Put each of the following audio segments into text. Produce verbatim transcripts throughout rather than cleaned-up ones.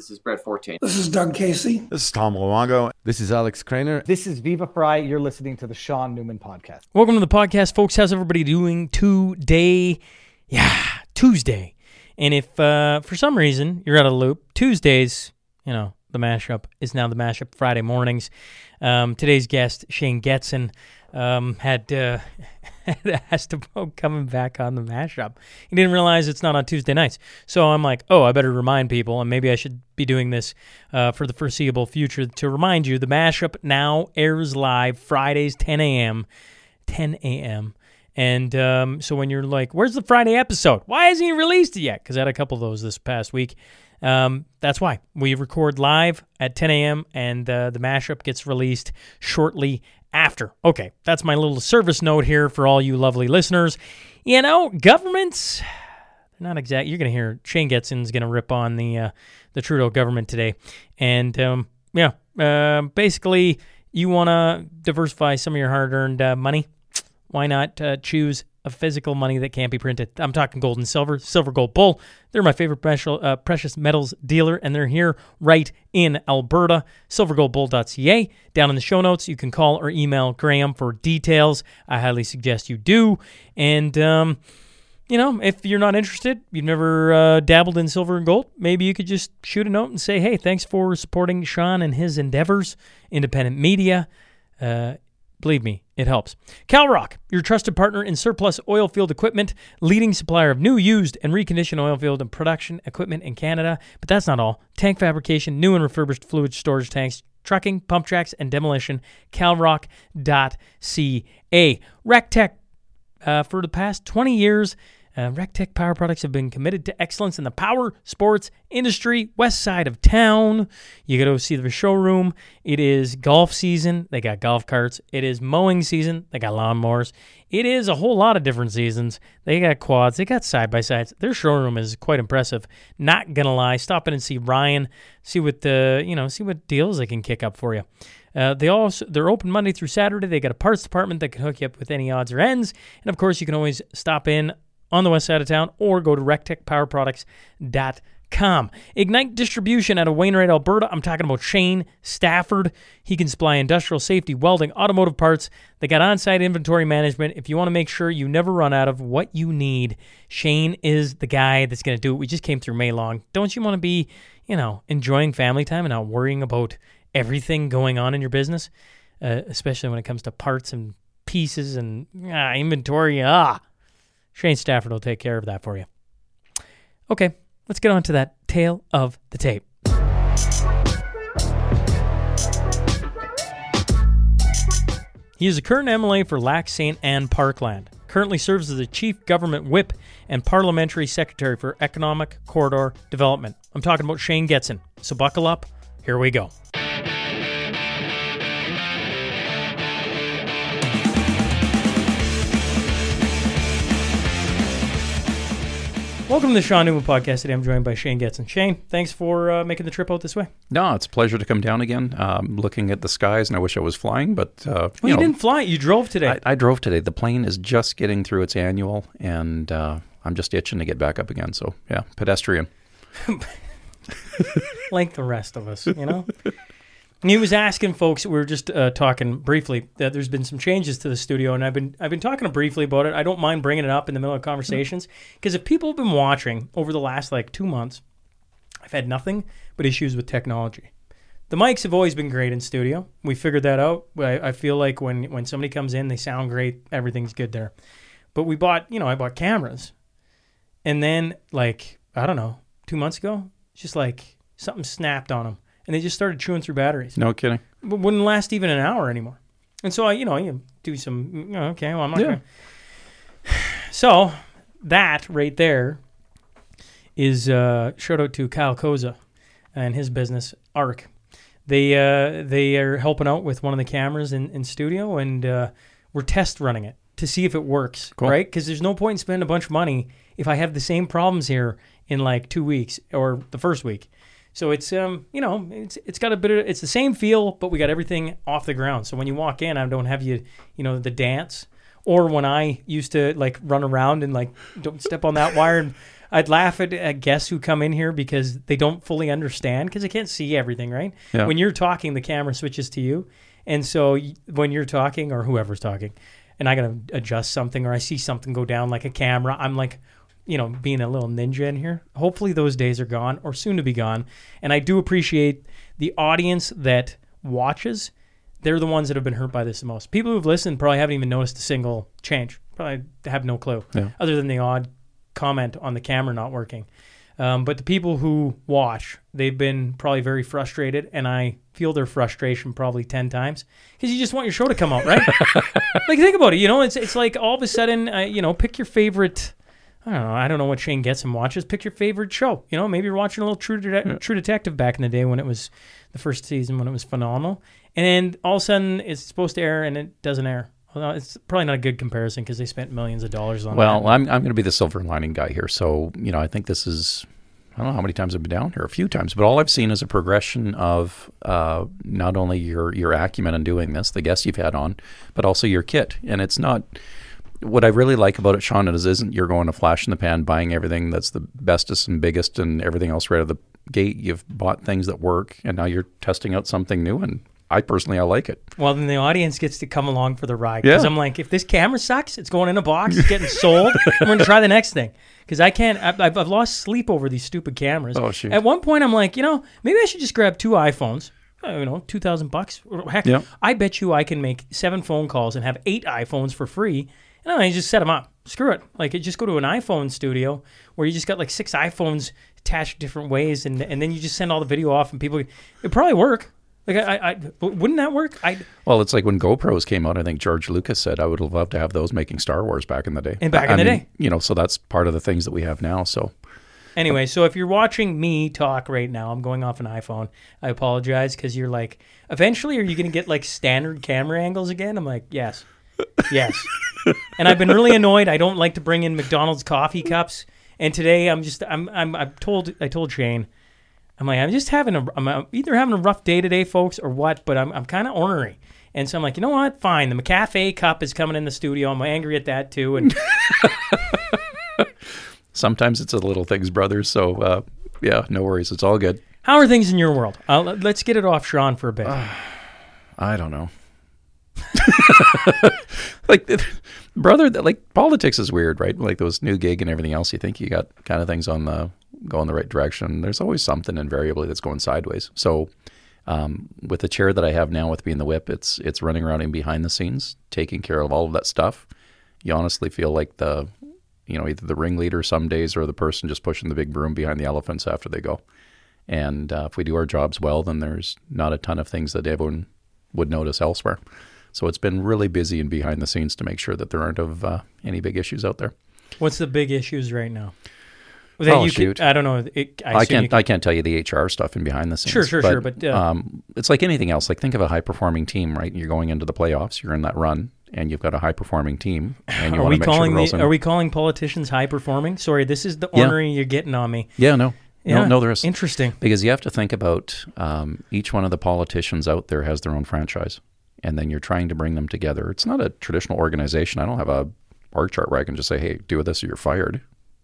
This is Brett Fortin. This is Doug Casey. This is Tom Luongo. This is Alex Krainer. This is Viva Fry. You're listening to the Sean Newman Podcast. Welcome to the podcast, folks. How's everybody doing today? Yeah, Tuesday. And if uh, for some reason you're out of the loop, Tuesdays, you know, the mashup is now the mashup Friday mornings. Um, today's guest, Shane Getson, um, had, uh, had asked about coming back on the mashup. He didn't realize it's not on Tuesday nights. So I'm like, oh, I better remind people, and maybe I should be doing this uh, for the foreseeable future to remind you, the mashup now airs live Fridays, ten a.m., ten a.m., And um, so when you're like, where's the Friday episode? Why hasn't he released it yet? Because I had a couple of those this past week. Um, that's why. We record live at ten a.m. and uh, the mashup gets released shortly after. Okay, that's my little service note here for all you lovely listeners. You know, governments, they're not exact. You're going to hear Shane Getson's going to rip on the uh, the Trudeau government today. And, um, yeah, uh, basically, you want to diversify some of your hard-earned uh, money. Why not uh, choose a physical money that can't be printed? I'm talking gold and silver, Silver Gold Bull. They're my favorite special, uh, precious metals dealer, and they're here right in Alberta. silver gold bull dot c a. Down in the show notes, you can call or email Graham for details. I highly suggest you do. And, um, you know, if you're not interested, you've never uh, dabbled in silver and gold, maybe you could just shoot a note and say, hey, thanks for supporting Sean and his endeavors, independent media. Uh Believe me, it helps. CalRock, your trusted partner in surplus oil field equipment, leading supplier of new, used, and reconditioned oil field and production equipment in Canada. But that's not all. Tank fabrication, new and refurbished fluid storage tanks, trucking, pump tracks, and demolition. calrock dot c a. RecTech, uh, for the past twenty years, Uh, RecTech Power Products have been committed to excellence in the power sports industry, west side of town. You got to see the showroom. It is golf season. They got golf carts. It is mowing season. They got lawnmowers. It is a whole lot of different seasons. They got quads. They got side-by-sides. Their showroom is quite impressive. Not going to lie. Stop in and see Ryan. See what the, you know, see what deals they can kick up for you. Uh, they also, they're open Monday through Saturday. They got a parts department that can hook you up with any odds or ends. And, of course, you can always stop in on the west side of town, or go to rec tech power products dot com. Ignite Distribution out of Wainwright, Alberta. I'm talking about Shane Stafford. He can supply industrial safety, welding, automotive parts. They got on-site inventory management. If you want to make sure you never run out of what you need, Shane is the guy that's going to do it. We just came through May long. Don't you want to be, you know, enjoying family time and not worrying about everything going on in your business, uh, especially when it comes to parts and pieces and ah, inventory, ah. Shane Stafford will take care of that for you. Okay, let's get on to that tale of the tape. He is a current M L A for Lac Saint Anne Parkland. Currently serves as the Chief Government Whip and Parliamentary Secretary for Economic Corridor Development. I'm talking about Shane Getson. So buckle up. Here we go. Welcome to the Sean Newman Podcast. Today I'm joined by Shane Getson. Shane, thanks for uh, making the trip out this way. No, it's a pleasure to come down again. Um, looking at the skies, and I wish I was flying, but uh, well, you, you know, didn't fly. You drove today. I, I drove today. The plane is just getting through its annual, and uh, I'm just itching to get back up again. So yeah, pedestrian. Like the rest of us, you know. He was asking folks. We were just uh, talking briefly that there's been some changes to the studio, and I've been I've been talking briefly about it. I don't mind bringing it up in the middle of conversations because if people have been watching over the last like two months, I've had nothing but issues with technology. The mics have always been great in studio. We figured that out. I, I feel like when when somebody comes in, they sound great. Everything's good there. But we bought, you know, I bought cameras, and then like I don't know, two months ago, it's just like something snapped on them. And they just started chewing through batteries. No kidding. But wouldn't last even an hour anymore. And so I, you know, you do some, you know, okay, well, I'm not yeah. going to. So that right there is, uh, shout out to Kyle Koza and his business, Arc. They uh, they are helping out with one of the cameras in, in studio, and uh, we're test running it to see if it works, cool. Right? Because there's no point in spending a bunch of money if I have the same problems here in like two weeks or the first week. So it's um you know it's it's got a bit of it's the same feel, but we got everything off the ground. So when you walk in, I don't have you you know the dance, or when I used to like run around and like don't step on that wire and I'd laugh at, at guests who come in here because they don't fully understand because they can't see everything, right? Yeah. When you're talking, the camera switches to you. And so y- when you're talking or whoever's talking and I got to adjust something or I see something go down like a camera, I'm like, you know, being a little ninja in here. Hopefully those days are gone or soon to be gone. And I do appreciate the audience that watches. They're the ones that have been hurt by this the most. People who've listened probably haven't even noticed a single change. Probably have no clue, Yeah. other than the odd comment on the camera not working. Um, but the people who watch, they've been probably very frustrated, and I feel their frustration probably ten times because you just want your show to come out, right? Like, think about it. You know, it's it's like all of a sudden, uh, you know, pick your favorite. I don't know. I don't know what Shane gets and watches. Pick your favorite show. You know, maybe you're watching a little True, De- Yeah. True Detective back in the day when it was the first season when it was phenomenal, and then all of a sudden it's supposed to air and it doesn't air. Well, it's probably not a good comparison because they spent millions of dollars on Well, that. I'm I'm going to be the silver lining guy here. So, you know, I think this is, I don't know how many times I've been down here, a few times, but all I've seen is a progression of uh, not only your, your acumen in doing this, the guests you've had on, but also your kit. And it's not, what I really like about it, Sean, is isn't you're going to flash in the pan, buying everything that's the bestest and biggest and everything else right out of the gate. You've bought things that work, and now you're testing out something new, and I personally, I like it. Well, then the audience gets to come along for the ride. Because Yeah. I'm like, if this camera sucks, it's going in a box, it's getting sold, I'm going to try the next thing. Because I can't, I've, I've I've lost sleep over these stupid cameras. Oh, shoot. At one point, I'm like, you know, maybe I should just grab two iPhones, uh, you know, two thousand bucks. Or heck, Yeah. I bet you I can make seven phone calls and have eight iPhones for free. And I just set them up. Screw it. Like, just go to an iPhone studio where you just got like six iPhones attached different ways, and and then you just send all the video off, and people, it'd probably work. Like, I, I, I wouldn't that work? I Well, it's like when GoPros came out, I think George Lucas said, I would have loved to have those making Star Wars back in the day. And back I in the mean, day. You know, so that's part of the things that we have now. So, Anyway, so if you're watching me talk right now, I'm going off an iPhone. I apologize because you're like, eventually, are you going to get like standard camera angles again? I'm like, yes, yes. And I've been really annoyed. I don't like to bring in McDonald's coffee cups. And today, I'm just, I'm, I'm, I've told, I told Shane, I'm like, I'm just having a, I'm either having a rough day today, folks, or what. But I'm, I'm kind of ornery. And so I'm like, you know what? Fine. The McCafe cup is coming in the studio. I'm angry at that too. And sometimes it's the little things, brothers. So, uh, yeah, no worries. It's all good. how are things in your world? Uh, let's get it off Sean for a bit. I don't know. Like, brother, like, politics is weird, right? Like those new gig and everything else, you think you got kind of things on the, going the right direction. There's always something invariably that's going sideways. So, um, with the chair that I have now with being the whip, it's, it's running around in behind the scenes, taking care of all of that stuff. You honestly feel like the, you know, either the ringleader some days or the person just pushing the big broom behind the elephants after they go. And uh, if we do our jobs well, then there's not a ton of things that everyone would notice elsewhere. So it's been really busy and behind the scenes to make sure that there aren't of uh, any big issues out there. What's the big issues right now? That Oh, you shoot. Could, I don't know. It, I, I, assume you can't can- I can't tell you the H R stuff in behind the scenes. Sure, sure, sure, but, uh, um, it's like anything else. Like, think of a high performing team, right? You're going into the playoffs. You're in that run, and you've got a high performing team, and you Are want we to make calling sure we're all the, Are we calling politicians high performing? Sorry, this is the Yeah. ornery you're getting on me. Yeah, no, Yeah, no, no. There is. Interesting. Because you have to think about um, each one of the politicians out there has their own franchise, and then you're trying to bring them together. It's not a traditional organization. I don't have a org chart where I can just say, hey, do this or you're fired.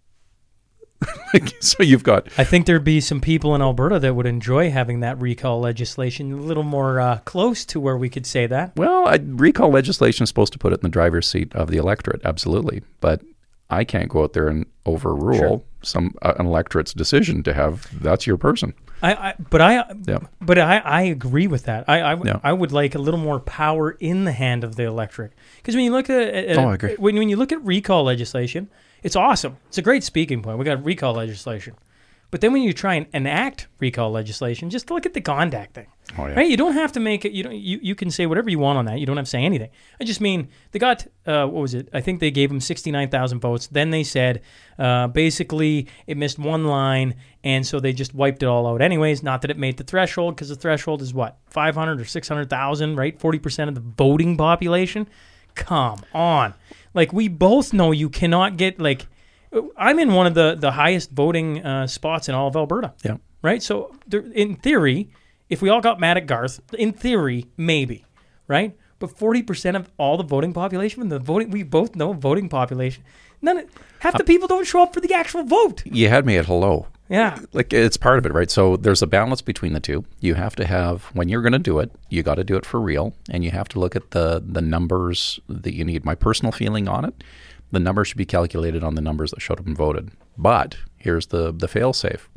Like, so you've got, I think there'd be some people in Alberta that would enjoy having that recall legislation a little more uh, close to where we could say that. well, I, recall legislation is supposed to put it in the driver's seat of the electorate, absolutely. But I can't go out there and overrule Sure. some uh, an electorate's decision to have, that's your person. I, I but I Yeah. but I, I agree with that. I I, Yeah. I would like a little more power in the hand of the electorate, because when you look at, at Oh, I agree. when when you look at recall legislation, it's awesome. It's a great speaking point. We got recall legislation, but then when you try and enact recall legislation, just look at the conduct thing. Oh, yeah. Right? You don't have to make it. You don't. You, you can say whatever you want on that. You don't have to say anything. I just mean they got uh, what was it? I think they gave them sixty nine thousand votes. Then they said uh, basically it missed one line, and so they just wiped it all out. Anyways, not that it made the threshold, because the threshold is what, five hundred or six hundred thousand, right? Forty percent of the voting population. Come on, like, we both know you cannot get, like, I'm in one of the the highest voting uh, spots in all of Alberta. Yeah. Right. So there, in theory, if we all got mad at Garth, in theory, maybe, right? But forty percent of all the voting population, the voting, we both know voting population, None. Of, half the people don't show up for the actual vote. You had me at hello. Yeah. Like, it's part of it, right? So there's a balance between the two. You have to have, when you're going to do it, you got to do it for real, and you have to look at the the numbers that you need. My personal feeling on it, the numbers should be calculated on the numbers that showed up and voted. But here's the the fail-safe.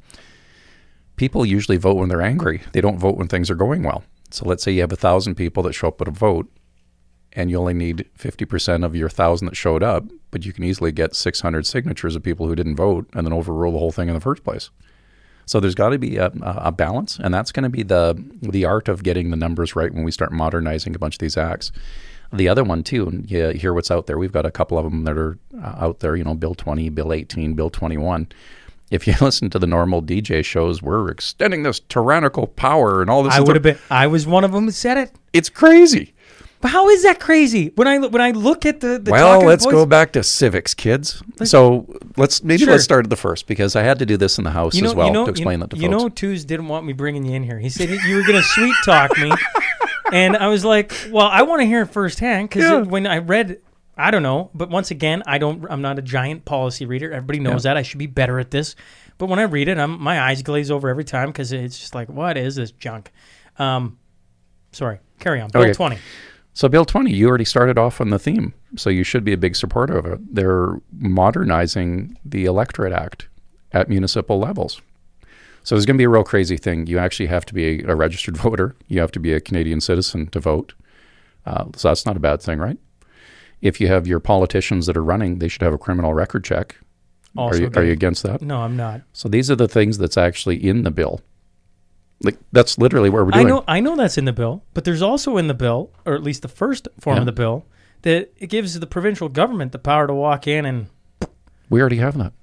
People usually vote when they're angry. They don't vote when things are going well. So let's say you have one thousand people that show up at a vote, and you only need fifty percent of your one thousand that showed up, but you can easily get six hundred signatures of people who didn't vote and then overrule the whole thing in the first place. So there's got to be a, a balance, and that's going to be the the art of getting the numbers right when we start modernizing a bunch of these acts. The other one, too, and you hear what's out there. We've got a couple of them that are out there, you know, Bill twenty, Bill eighteen, Bill twenty-one. If you listen to the normal D J shows, we're extending this tyrannical power and all this. I would have been. I was one of them who said it. It's crazy. But how is that crazy? When I when I look at the, the well, talking let's points, go back to civics, kids. So let's maybe Sure. let's start at the first, because I had to do this in the house you know, as well you know, to explain you, that to you folks. know, Twos didn't want me bringing you in here. He said you were going to sweet talk me, and I was like, well, I want to hear it firsthand, because Yeah. when I read, I don't know, but once again, I don't. I'm not a giant policy reader. Everybody knows Yeah. that. I should be better at this. But when I read it, I'm, my eyes glaze over every time, because it's just like, what is this junk? Um, sorry, carry on. Bill Okay. twenty. So Bill twenty, you already started off on the theme, so you should be a big supporter of it. They're modernizing the Electorate Act at municipal levels. So it's going to be a real crazy thing. You actually have to be a, a registered voter. You have to be a Canadian citizen to vote. Uh, so that's not a bad thing, right? If you have your politicians that are running, they should have a criminal record check. Also are you, good. are you against that? No, I'm not. So these are the things that's actually in the bill. Like, that's literally what we're I doing. know, I know that's in the bill, but there's also in the bill, or at least the first form Yeah. of the bill, that it gives the provincial government the power to walk in and. We already have that.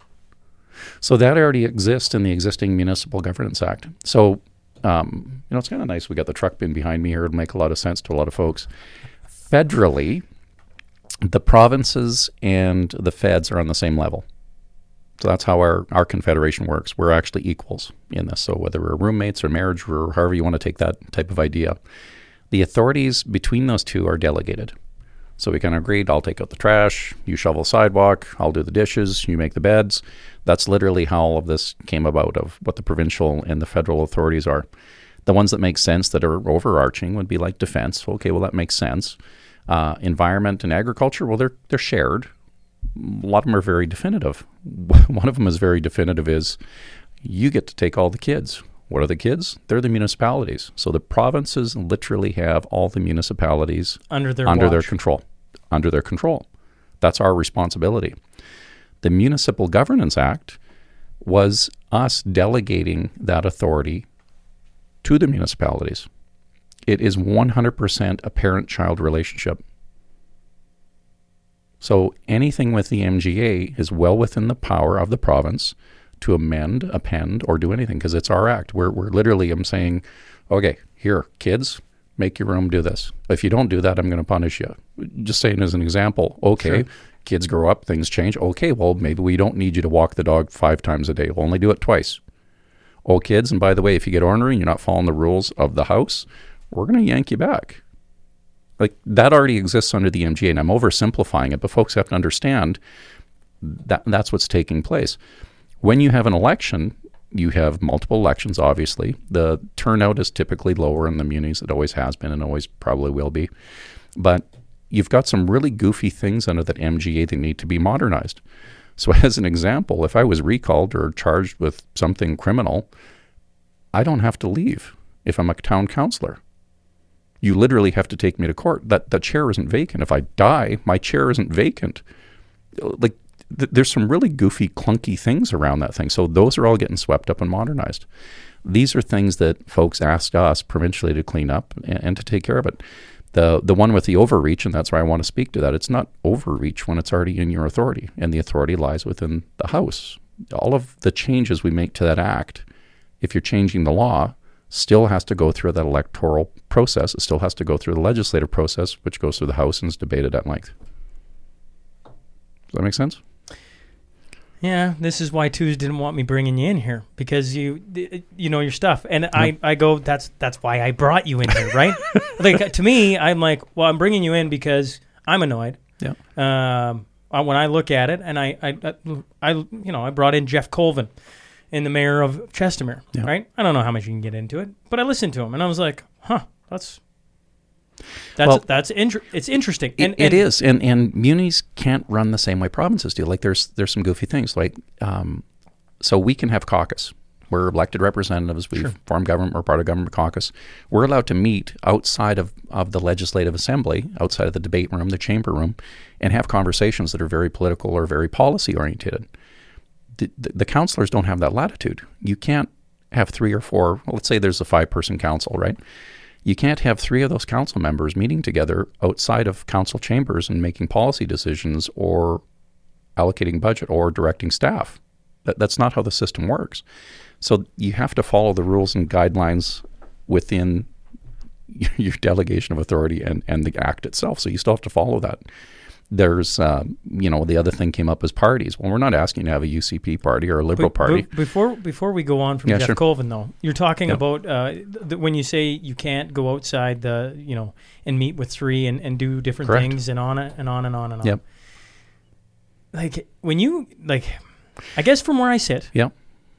So that already exists in the existing Municipal Governance Act. So, um, you know, it's kind of nice. We got the truck bin behind me here. It'll make a lot of sense to a lot of folks. Federally, the provinces and the feds are on the same level. So that's how our, our confederation works. We're actually equals in this. So whether we're roommates or marriage or however you want to take that type of idea, the authorities between those two are delegated. So we kind of agreed, I'll take out the trash, you shovel the sidewalk, I'll do the dishes, you make the beds. That's literally how all of this came about, of what the provincial and the federal authorities are. The ones that make sense that are overarching would be like defense. Okay, well, that makes sense. Uh, environment and agriculture, well, they're they're shared. A lot of them are very definitive. One of them is very definitive is you get to take all the kids. What are the kids? They're the municipalities. So the provinces literally have all the municipalities Under their under their watch. control. Under their control. That's our responsibility. The Municipal Governance Act was us delegating that authority to the municipalities. It is one hundred percent a parent-child relationship. So anything with the M G A is well within the power of the province to amend, append, or do anything, because it's our act. We're, we're literally, I'm saying, okay, here, kids, make your room do this. If you don't do that, I'm going to punish you. Just saying as an example, okay, Sure. Kids grow up, things change. Okay, well, maybe we don't need you to walk the dog five times a day. We'll only do it twice. Oh, kids, and by the way, if you get ornery and you're not following the rules of the house, we're going to yank you back. Like, that already exists under the M G A, and I'm oversimplifying it, but folks have to understand that that's what's taking place. When you have an election, you have multiple elections, obviously. The turnout is typically lower in the munis. It always has been and always probably will be. But you've got some really goofy things under that M G A that need to be modernized. So as an example, if I was recalled or charged with something criminal, I don't have to leave if I'm a town councillor. You literally have to take me to court. That that chair isn't vacant. If I die, my chair isn't vacant. Like, th- there's some really goofy, clunky things around that thing. So those are all getting swept up and modernized. These are things that folks ask us provincially to clean up and, and to take care of it. The the one with the overreach, and that's why I want to speak to that, it's not overreach when it's already in your authority, and the authority lies within the House. All of the changes we make to that act, if you're changing the law, still has to go through that electoral process. It still has to go through the legislative process, which goes through the House and is debated at length. Does that make sense? Yeah, this is why Twos didn't want me bringing you in here, because you you know your stuff, and yep. I, I go that's that's why I brought you in here, right? Like, to me, I'm like, well, I'm bringing you in because I'm annoyed. Yeah. Um, uh, when I look at it, and I, I, I, you know, I brought in Jeff Colvin, in the mayor of Chestermere, Yeah. right? I don't know how much you can get into it, but I listened to him, and I was like, huh, that's that's Well, that's inter- it's interesting. It, And, it and is, and and munis can't run the same way provinces do. Like there's there's some goofy things. Like um, so we can have caucus. We're elected representatives. We Sure. form government. We're part of government caucus. We're allowed to meet outside of, of the legislative assembly, outside of the debate room, the chamber room, and have conversations that are very political or very policy oriented. The, the, the councillors don't have that latitude. You can't have three or four. Well, let's say there's a five-person council, right? You can't have three of those council members meeting together outside of council chambers and making policy decisions or allocating budget or directing staff. That, that's not how the system works. So you have to follow the rules and guidelines within your delegation of authority and, and the act itself. So you still have to follow that. There's, uh, you know, the other thing came up as parties. Well, we're not asking to have a U C P party or a Liberal But- party. but before before we go on from Yeah, Jeff sure. Colvin, though, you're talking Yeah. about uh, th- when you say you can't go outside the, you know, and meet with three and, and do different Correct. things and on it and on and on and on. Yep. Like when you like, I guess from where I sit, Yep.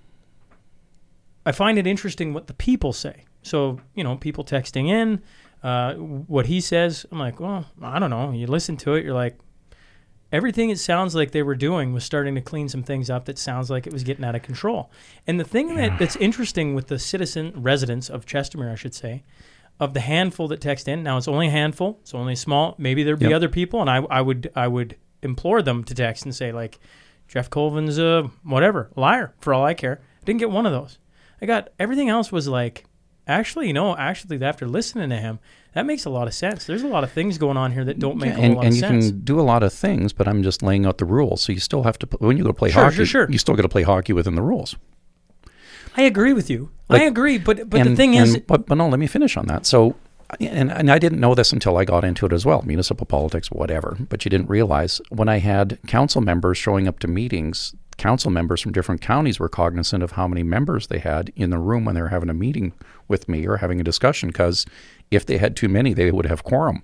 I find it interesting what the people say. So, you know, people texting in, uh, what he says, I'm like, well, I don't know. You listen to it, you're like, everything it sounds like they were doing was starting to clean some things up that sounds like it was getting out of control. And the thing that, that's interesting with the citizen residents of Chestermere, I should say, of the handful that text in, now it's only a handful, it's only small, maybe there'd be Yep. other people, and I, I would I would implore them to text and say, like, Jeff Colvin's a whatever, liar, for all I care. I didn't get one of those. I got, everything else was like, actually, you know, actually, after listening to him, that makes a lot of sense. There's a lot of things going on here that don't make Yeah, a and, whole lot and of you sense. can do a lot of things, but I'm just laying out the rules. So you still have to, when you go to play Sure, hockey, sure, sure. you still got to play hockey within the rules. I agree with you. Like- I agree, but but and, the thing and, is, but, but no, let me finish on that. So, and, and I didn't know this until I got into it as well, municipal politics, whatever, but you didn't realize when I had council members showing up to meetings, council members from different counties were cognizant of how many members they had in the room when they were having a meeting with me or having a discussion, because if they had too many, they would have quorum.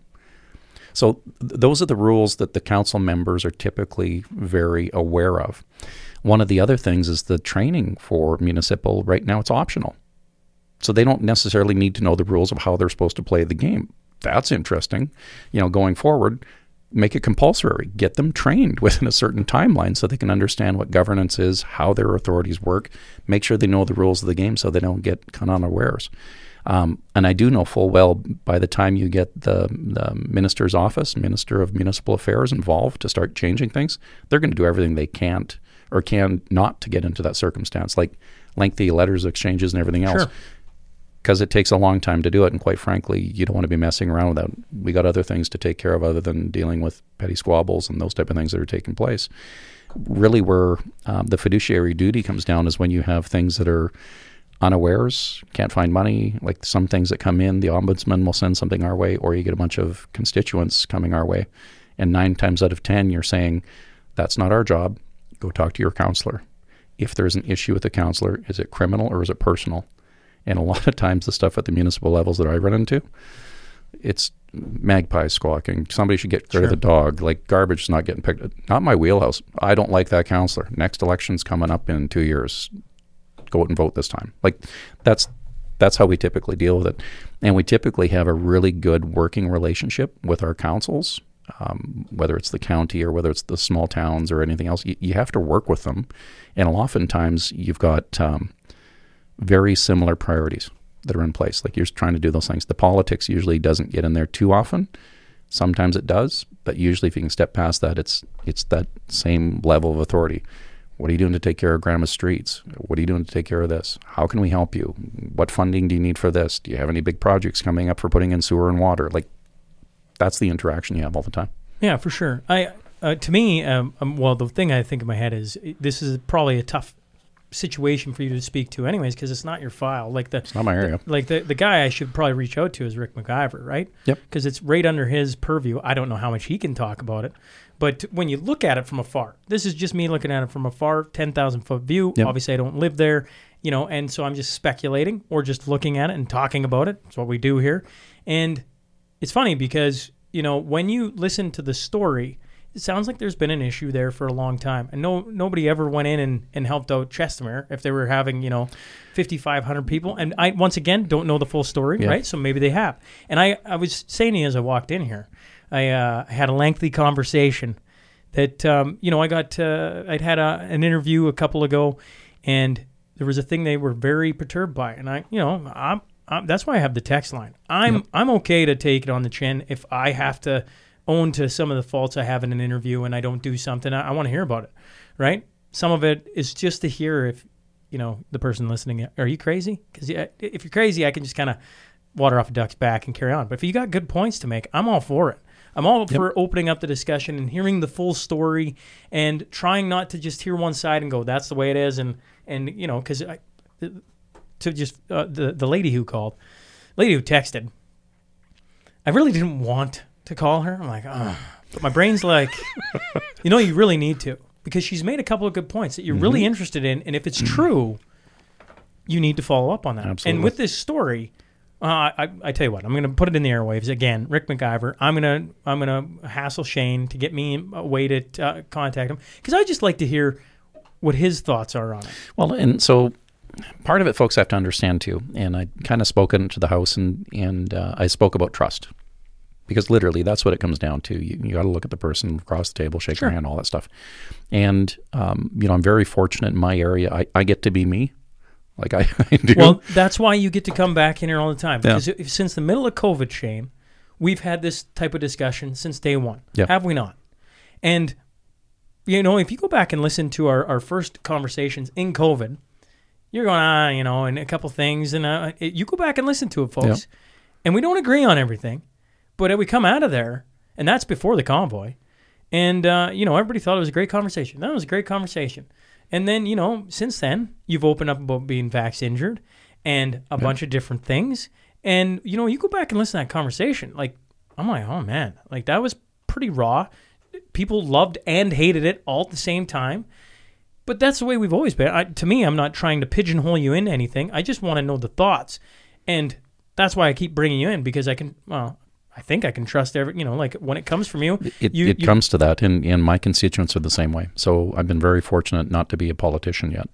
So th- those are the rules that the council members are typically very aware of. One of the other things is the training for municipal. Right now it's optional. So they don't necessarily need to know the rules of how they're supposed to play the game. That's interesting. You know, going forward, make it compulsory. Get them trained within a certain timeline so they can understand what governance is, how their authorities work. Make sure they know the rules of the game so they don't get caught unawares. Um, and I do know full well by the time you get the, the minister's office, Minister of Municipal Affairs involved to start changing things, they're going to do everything they can't or can not to get into that circumstance, like lengthy letters, exchanges, and everything else. Sure. Because it takes a long time to do it, and quite frankly, you don't want to be messing around with that. We got other things to take care of other than dealing with petty squabbles and those type of things that are taking place. Really, where um, the fiduciary duty comes down is when you have things that are unawares, can't find money, like some things that come in, the ombudsman will send something our way, or you get a bunch of constituents coming our way, and nine times out of ten, you're saying, that's not our job, go talk to your counselor. If there's an issue with the counselor, is it criminal or is it personal? And a lot of times the stuff at the municipal levels that I run into, it's magpies squawking. Somebody should get rid Sure. of the dog. Like garbage is not getting picked. Not my wheelhouse. I don't like that counselor. Next election's coming up in two years. Go out and vote this time. Like that's that's how we typically deal with it. And we typically have a really good working relationship with our councils, um, whether it's the county or whether it's the small towns or anything else. You, you have to work with them. And oftentimes you've got um, very similar priorities that are in place. Like you're trying to do those things. The politics usually doesn't get in there too often. Sometimes it does, but usually if you can step past that, it's it's that same level of authority. What are you doing to take care of grandma's streets? What are you doing to take care of this? How can we help you? What funding do you need for this? Do you have any big projects coming up for putting in sewer and water? Like that's the interaction you have all the time. yeah, for sure. I uh, to me, um, um, well, the thing I think in my head is uh, this is probably a tough situation for you to speak to, anyways, because it's not your file. Like the It's not my area. like the the guy I should probably reach out to is Rick McIver, right? Yep. Because it's right under his purview. I don't know how much he can talk about it, but when you look at it from afar, this is just me looking at it from afar, ten thousand foot view. Yep. Obviously, I don't live there, you know, and so I'm just speculating or just looking at it and talking about it. That's what we do here, and it's funny because you know when you listen to the story, it sounds like there's been an issue there for a long time. And no nobody ever went in and, and helped out Chestermere if they were having, you know, fifty-five hundred people. And I, once again, don't know the full story, Yeah. right? So maybe they have. And I, I was saying to you as I walked in here, I uh, had a lengthy conversation that, um, you know, I got, uh, I'd had a, an interview a couple ago, and there was a thing they were very perturbed by. And I, you know, I'm, I'm that's why I have the text line. I'm, Yep. I'm okay to take it on the chin if I have to own to some of the faults I have in an interview and I don't do something. I, I want to hear about it, right? Some of it is just to hear if, you know, the person listening, are you crazy? Because if you're crazy, I can just kind of water off a duck's back and carry on. But if you got good points to make, I'm all for it. I'm all for opening up the discussion and hearing the full story and trying not to just hear one side and go, that's the way it is. And, and you know, because I, to just, uh, the, the lady who called, lady who texted, I really didn't want to call her. I'm like, oh, but my brain's like, you know, you really need to, because she's made a couple of good points that you're mm-hmm. really interested in. And if it's true, you need to follow up on that. Absolutely. And with this story, uh, I, I tell you what, I'm going to put it in the airwaves again. Rick McIver, I'm going to, I'm going to hassle Shane to get me a way to uh, contact him, because I just like to hear what his thoughts are on it. Well, and so part of it folks have to understand too, and I kind of spoke into the house and, and uh, I spoke about trust. Because literally, that's what it comes down to. You, you got to look at the person across the table, shake Sure. their hand, all that stuff. And, um, you know, I'm very fortunate in my area. I, I get to be me. Like I, I do. Well, that's why you get to come back in here all the time. Yeah. Because if, since the middle of COVID, Shane, we've had this type of discussion since day one. Yeah. Have we not? And, you know, if you go back and listen to our, our first conversations in COVID, you're going, ah, you know, and a couple things. And uh, it, you go back and listen to it, folks. Yeah. And we don't agree on everything. But we come out of there, and that's before the convoy, and, uh, you know, everybody thought it was a great conversation. That was a great conversation. And then, you know, since then, you've opened up about being vax injured and a yeah. bunch of different things. And, you know, you go back and listen to that conversation. Like, I'm like, oh, man, like that was pretty raw. People loved and hated it all at the same time. But that's the way we've always been. I, to me, I'm not trying to pigeonhole you into anything. I just want to know the thoughts. And that's why I keep bringing you in, because I can, well, I think I can trust every, you know, like when it comes from you. It, you, it you, comes to that, and, and my constituents are the same way. So I've been very fortunate not to be a politician yet.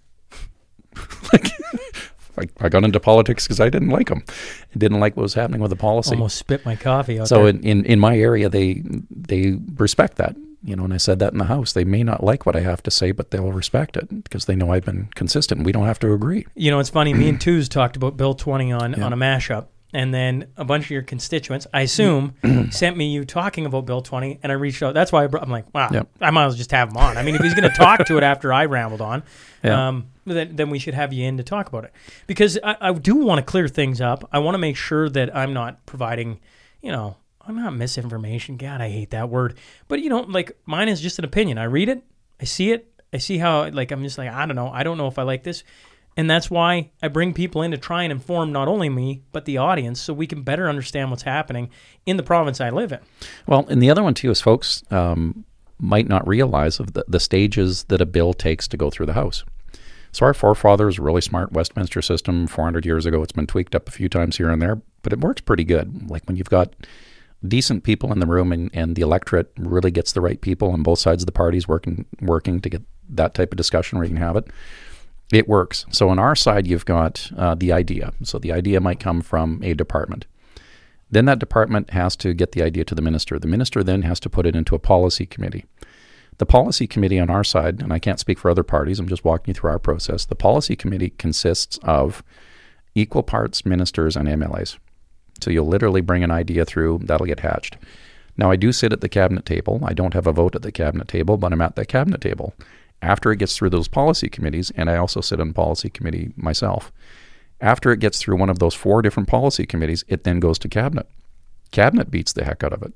like, I, I got into politics because I didn't like them. I didn't like what was happening with the policy. Almost spit my coffee out so there. in, in, in my area, they they respect that. You know, and I said that in the house. They may not like what I have to say, but they'll respect it because they know I've been consistent. We don't have to agree. You know, it's funny. Me and Tooze talked about Bill twenty on, yeah. on a mashup. And then a bunch of your constituents, I assume, sent me you talking about Bill twenty, and I reached out. That's why I brought, I'm like, wow, yep. I might as well just have him on. I mean, if he's going to talk to it after I rambled on, yeah. um, then, then we should have you in to talk about it. Because I, I do want to clear things up. I want to make sure that I'm not providing, you know, I'm not misinformation. God, I hate that word. But, you know, like mine is just an opinion. I read it. I see it. I see how, like, I'm just like, I don't know. I don't know if I like this. And that's why I bring people in to try and inform not only me, but the audience, so we can better understand what's happening in the province I live in. Well, and the other one, too, is folks um, might not realize of the, the stages that a bill takes to go through the House. So our forefathers, really smart Westminster system, four hundred years ago. It's been tweaked up a few times here and there, but it works pretty good. Like when you've got decent people in the room and, and the electorate really gets the right people on both sides of the parties working working to get that type of discussion where you can have it. It works. So on our side, you've got uh, the idea. So the idea might come from a department. Then that department has to get the idea to the minister. The minister then has to put it into a policy committee. The policy committee on our side, and I can't speak for other parties, I'm just walking you through our process. The policy committee consists of equal parts ministers and M L As. So you'll literally bring an idea through, that'll get hatched. Now, I do sit at the cabinet table. I don't have a vote at the cabinet table, but I'm at the cabinet table after it gets through those policy committees, and I also sit on the policy committee myself. After it gets through one of those four different policy committees, it then goes to cabinet. Cabinet beats the heck out of it.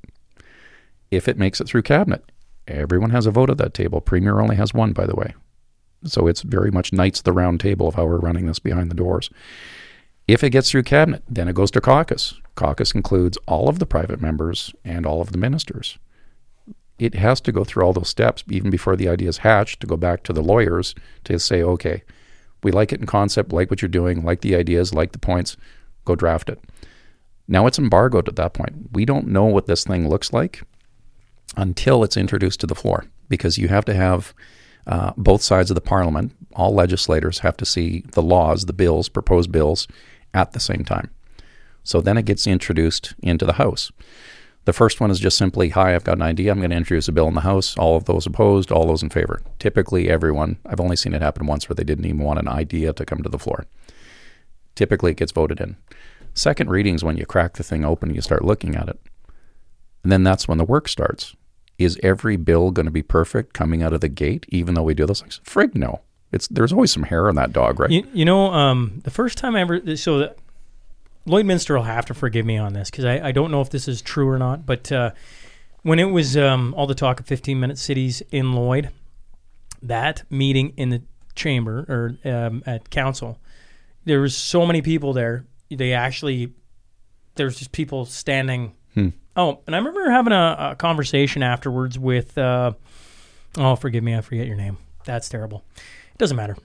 If it makes it through cabinet, everyone has a vote at that table. Premier only has one, by the way. So it's very much Knights the Round Table of how we're running this behind the doors. If it gets through cabinet, then it goes to caucus. Caucus includes all of the private members and all of the ministers. It has to go through all those steps even before the idea is hatched to go back to the lawyers to say, okay, we like it in concept, like what you're doing, like the ideas, like the points, go draft it. Now it's embargoed at that point. We don't know what this thing looks like. until it's introduced to the floor, because you have to have uh, both sides of the parliament, all legislators have to see the laws, the bills, proposed bills at the same time. So then it gets introduced into the House. The first one is just simply, hi, I've got an idea. I'm going to introduce a bill in the House. All of those opposed, all those in favor. Typically, everyone, I've only seen it happen once where they didn't even want an idea to come to the floor. Typically, it gets voted in. Second reading is when you crack the thing open and you start looking at it. And then that's when the work starts. Is every bill going to be perfect coming out of the gate, even though we do those things? Frig, no. It's, there's always some hair on that dog, right? You, you know, um, the first time I ever, so the, Lloydminster will have to forgive me on this because I, I don't know if this is true or not, but uh, when it was um, all the talk of fifteen-minute cities in Lloyd, that meeting in the chamber or um, at council, there was so many people there. They actually, there was just people standing. Hmm. Oh, and I remember having a, a conversation afterwards with, uh, oh, forgive me, I forget your name. That's terrible. It doesn't matter.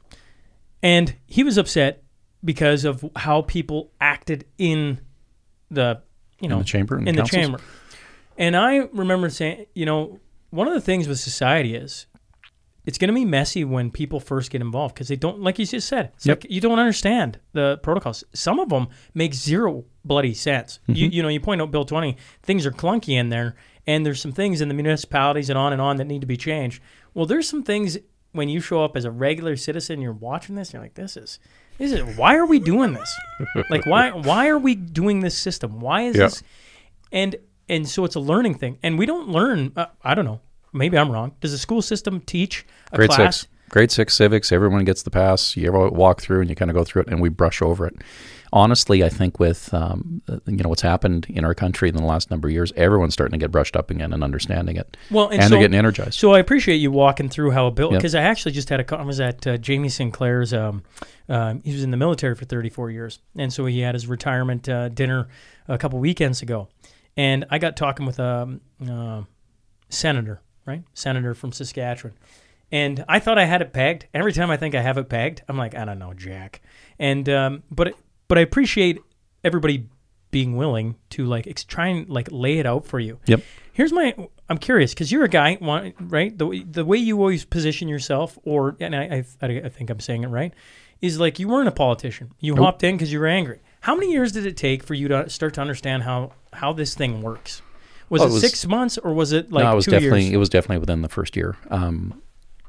And he was upset because of how people acted in the, you know, in the chamber, in, in the, the chamber. And I remember saying, you know, one of the things with society is it's going to be messy when people first get involved because they don't, like you just said, it's Yep. like you don't understand the protocols. Some of them make zero bloody sense. Mm-hmm. You, you know, you point out Bill twenty, things are clunky in there, and there's some things in the municipalities and on and on that need to be changed. Well, there's some things when you show up as a regular citizen, you're watching this, and you're like, this is, this is, why are we doing this? Like, why, why are we doing this system? Why is Yeah. this? And, and so it's a learning thing. And we don't learn, uh, I don't know, maybe I'm wrong. Does the school system teach a Grade class? six. Grade six civics, everyone gets the pass. You ever walk through and you kind of go through it and we brush over it. Honestly, I think with um, you know what's happened in our country in the last number of years, everyone's starting to get brushed up again and understanding it. Well, and, and so, they're getting energized. So I appreciate you walking through how a bill, Yep. because I actually just had a, I was at uh, Jamie Sinclair's, um, uh, he was in the military for thirty-four years. And so he had his retirement uh, dinner a couple weekends ago. And I got talking with a um, uh, senator, right? Senator from Saskatchewan. And I thought I had it pegged. Every time I think I have it pegged, I'm like, I don't know, Jack. And, um, but, but I appreciate everybody being willing to like ex- try and like lay it out for you. Yep. Here's my, I'm curious because you're a guy, want- right? The the way you always position yourself, or and I I, I think I'm saying it right, is like you weren't a politician. You Nope. hopped in because you were angry. How many years did it take for you to start to understand how how this thing works? Was Oh, it, it was- six months or was it like no, it was two definitely years? it was definitely within the first year. Um,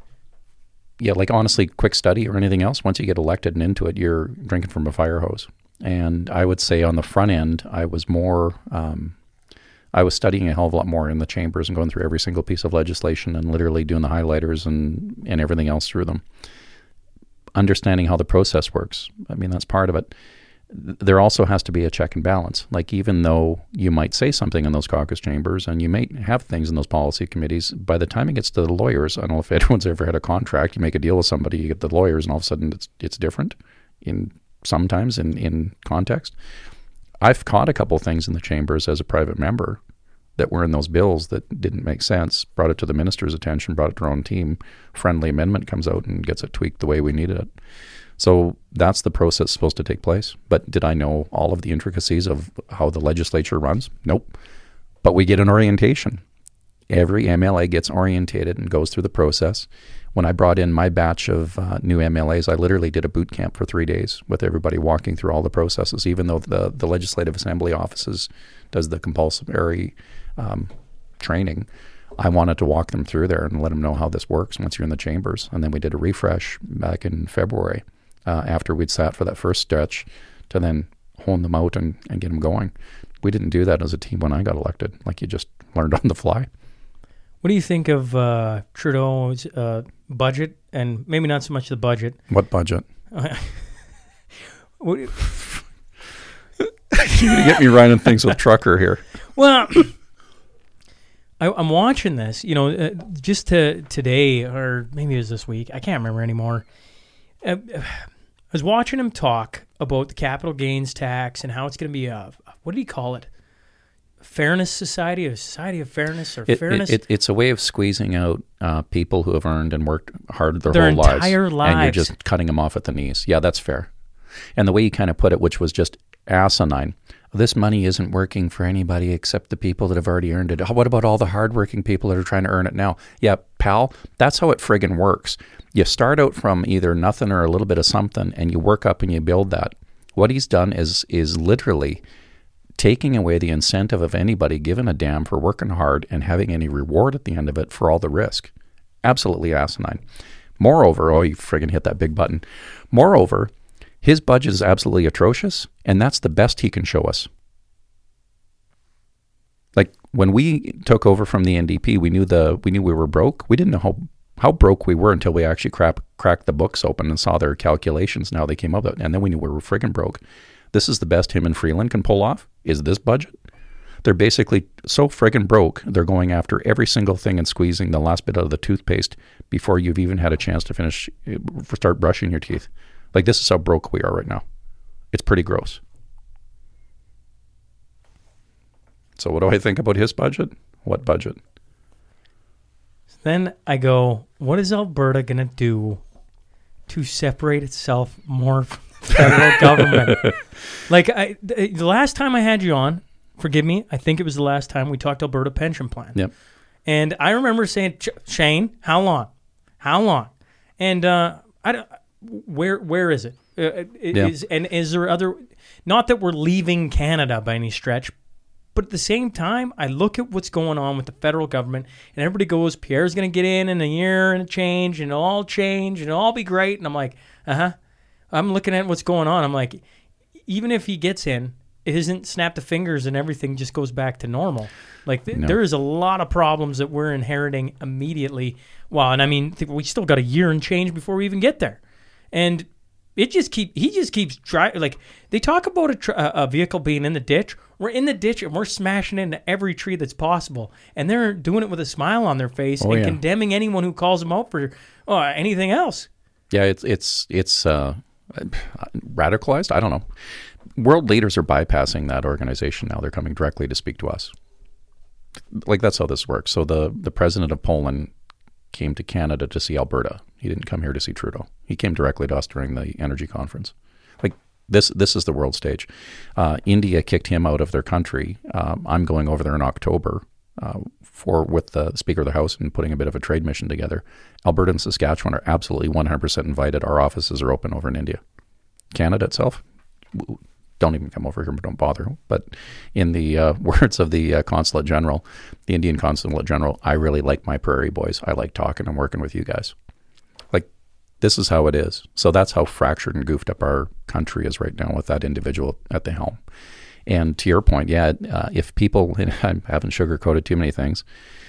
yeah, like honestly, quick study or anything else. Once you get elected and into it, you're drinking from a fire hose. And I would say on the front end, I was more, um, I was studying a hell of a lot more in the chambers and going through every single piece of legislation and literally doing the highlighters and, and everything else through them. Understanding how the process works. I mean, that's part of it. There also has to be a check and balance. Like even though you might say something in those caucus chambers and you may have things in those policy committees, by the time it gets to the lawyers, I don't know if anyone's ever had a contract, you make a deal with somebody, you get the lawyers and all of a sudden it's it's different in sometimes in, in context. I've caught a couple things in the chambers as a private member that were in those bills that didn't make sense, brought it to the minister's attention, brought it to our own team, friendly amendment comes out and gets it tweaked the way we needed it. So that's the process supposed to take place. But did I know all of the intricacies of how the legislature runs? Nope. But we get an orientation. Every M L A gets orientated and goes through the process. When I brought in my batch of uh, new M L As, I literally did a boot camp for three days with everybody walking through all the processes, even though the, the Legislative Assembly offices does the compulsory um, training. I wanted to walk them through there and let them know how this works once you're in the chambers. And then we did a refresh back in February uh, after we'd sat for that first stretch to then hone them out and, and get them going. We didn't do that as a team when I got elected. Like you just learned on the fly. What do you think of uh, Trudeau's uh, budget, and maybe not so much the budget? What budget? What, You're going to get me running things with Trucker here. well, I, I'm watching this, you know, uh, just to today, or maybe it was this week. I can't remember anymore. Uh, I was watching him talk about the capital gains tax and how it's going to be a, what did he call it? Fairness society, a society of fairness or It, fairness? it, it, it's a way of squeezing out uh, people who have earned and worked hard their, Their whole lives. entire And you're lives. just cutting them off at the knees. Yeah, that's fair. And the way you kind of put it, which was just asinine. This money isn't working for anybody except the people that have already earned it. What about all the hardworking people that are trying to earn it now? Yeah, pal, that's how it friggin' works. You start out from either nothing or a little bit of something, and you work up and you build that. What he's done is is literally taking away the incentive of anybody giving a damn for working hard and having any reward at the end of it for all the risk. Absolutely asinine. Moreover, oh, you friggin' hit that big button. Moreover, his budget is absolutely atrocious, and that's the best he can show us. Like when we took over from the N D P, we knew the we knew we were broke. We didn't know how how broke we were until we actually crap, cracked the books open and saw their calculations and how they came up with it, and then we knew we were friggin' broke. This is the best him and Freeland can pull off, is this budget. They're basically so friggin' broke, they're going after every single thing and squeezing the last bit out of the toothpaste before you've even had a chance to finish, start brushing your teeth. Like, this is how broke we are right now. It's pretty gross. So what do I think about his budget? What budget? Then I go, what is Alberta going to do to separate itself more from the federal government? Like, I, the last time I had you on, forgive me, I think it was the last time we talked Alberta pension plan. Yep. And I remember saying, Shane, how long? How long? And uh, I don't, where where is it? Uh, yeah. Is, and is there other, not that we're leaving Canada by any stretch, but at the same time, I look at what's going on with the federal government, and everybody goes, Pierre's going to get in in a year and a change, and it'll all change, and it'll all be great. And I'm like, uh-huh. I'm looking at what's going on. I'm like, even if he gets in, it isn't snap the fingers and everything just goes back to normal. Like, th- no. there is a lot of problems that we're inheriting immediately. Well, and I mean, th- we still got a year and change before we even get there. And it just keep he just keeps driving. Like, they talk about a, tr- a vehicle being in the ditch. We're in the ditch and we're smashing into every tree that's possible. And they're doing it with a smile on their face oh, and yeah. condemning anyone who calls them out for oh, anything else. Yeah, it's it's it's uh, radicalized. I don't know. World leaders are bypassing that organization now. They're coming directly to speak to us. Like, that's how this works. So the the president of Poland came to Canada to see Alberta. He didn't come here to see Trudeau. He came directly to us during the energy conference. Like, this this is the world stage. Uh, India kicked him out of their country. Um, I'm going over there in October uh, for with the Speaker of the House and putting a bit of a trade mission together. Alberta and Saskatchewan are absolutely one hundred percent invited. Our offices are open over in India. Canada itself, don't even come over here, but don't bother. But in the uh, words of the uh, Consulate General, the Indian Consulate General, I really like my prairie boys. I like talking and working with you guys. Like, this is how it is. So that's how fractured and goofed up our country is right now with that individual at the helm. And to your point, yeah, uh, if people, I haven't sugarcoated too many things,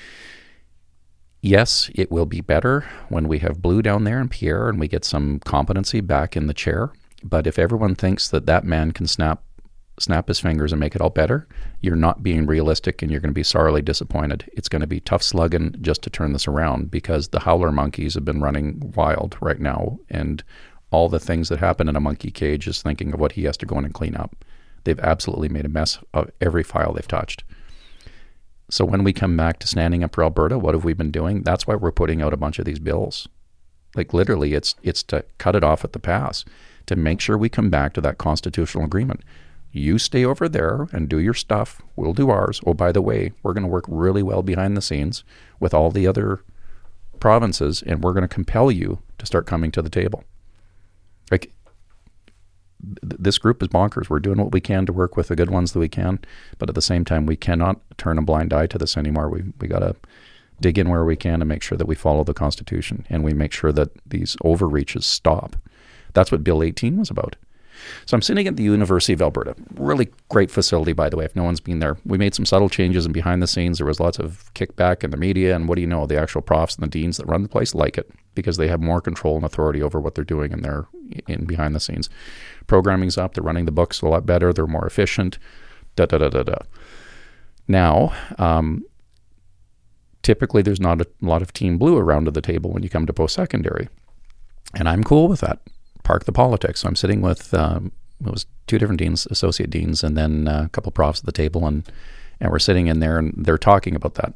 yes, it will be better when we have Blue down there and Pierre and we get some competency back in the chair. But if everyone thinks that that man can snap snap his fingers and make it all better, you're not being realistic and you're going to be sorely disappointed. It's going to be tough slugging just to turn this around because the howler monkeys have been running wild right now, and all the things that happen in a monkey cage is thinking of what he has to go in and clean up. They've absolutely made a mess of every file they've touched. So when we come back to standing up for Alberta, what have we been doing? That's why we're putting out a bunch of these bills. Like, literally, it's it's to cut it off at the pass, to make sure we come back to that constitutional agreement. You stay over there and do your stuff. We'll do ours. Oh, by the way, we're going to work really well behind the scenes with all the other provinces, and we're going to compel you to start coming to the table. Like, th- this group is bonkers. We're doing what we can to work with the good ones that we can, but at the same time, we cannot turn a blind eye to this anymore. We we got to dig in where we can and make sure that we follow the Constitution, and we make sure that these overreaches stop. That's what Bill eighteen was about. So I'm sitting at the University of Alberta. Really great facility, by the way, if no one's been there. We made some subtle changes, and behind the scenes, there was lots of kickback in the media, and what do you know, the actual profs and the deans that run the place like it because they have more control and authority over what they're doing in their in behind the scenes. Programming's up. They're running the books a lot better. They're more efficient. Da, da, da, da, da. Now, um, typically there's not a lot of Team Blue around to the table when you come to post-secondary, and I'm cool with that. Park the politics. So I'm sitting with um, it was two different deans, associate deans, and then uh, a couple of profs at the table, and and we're sitting in there, and they're talking about that.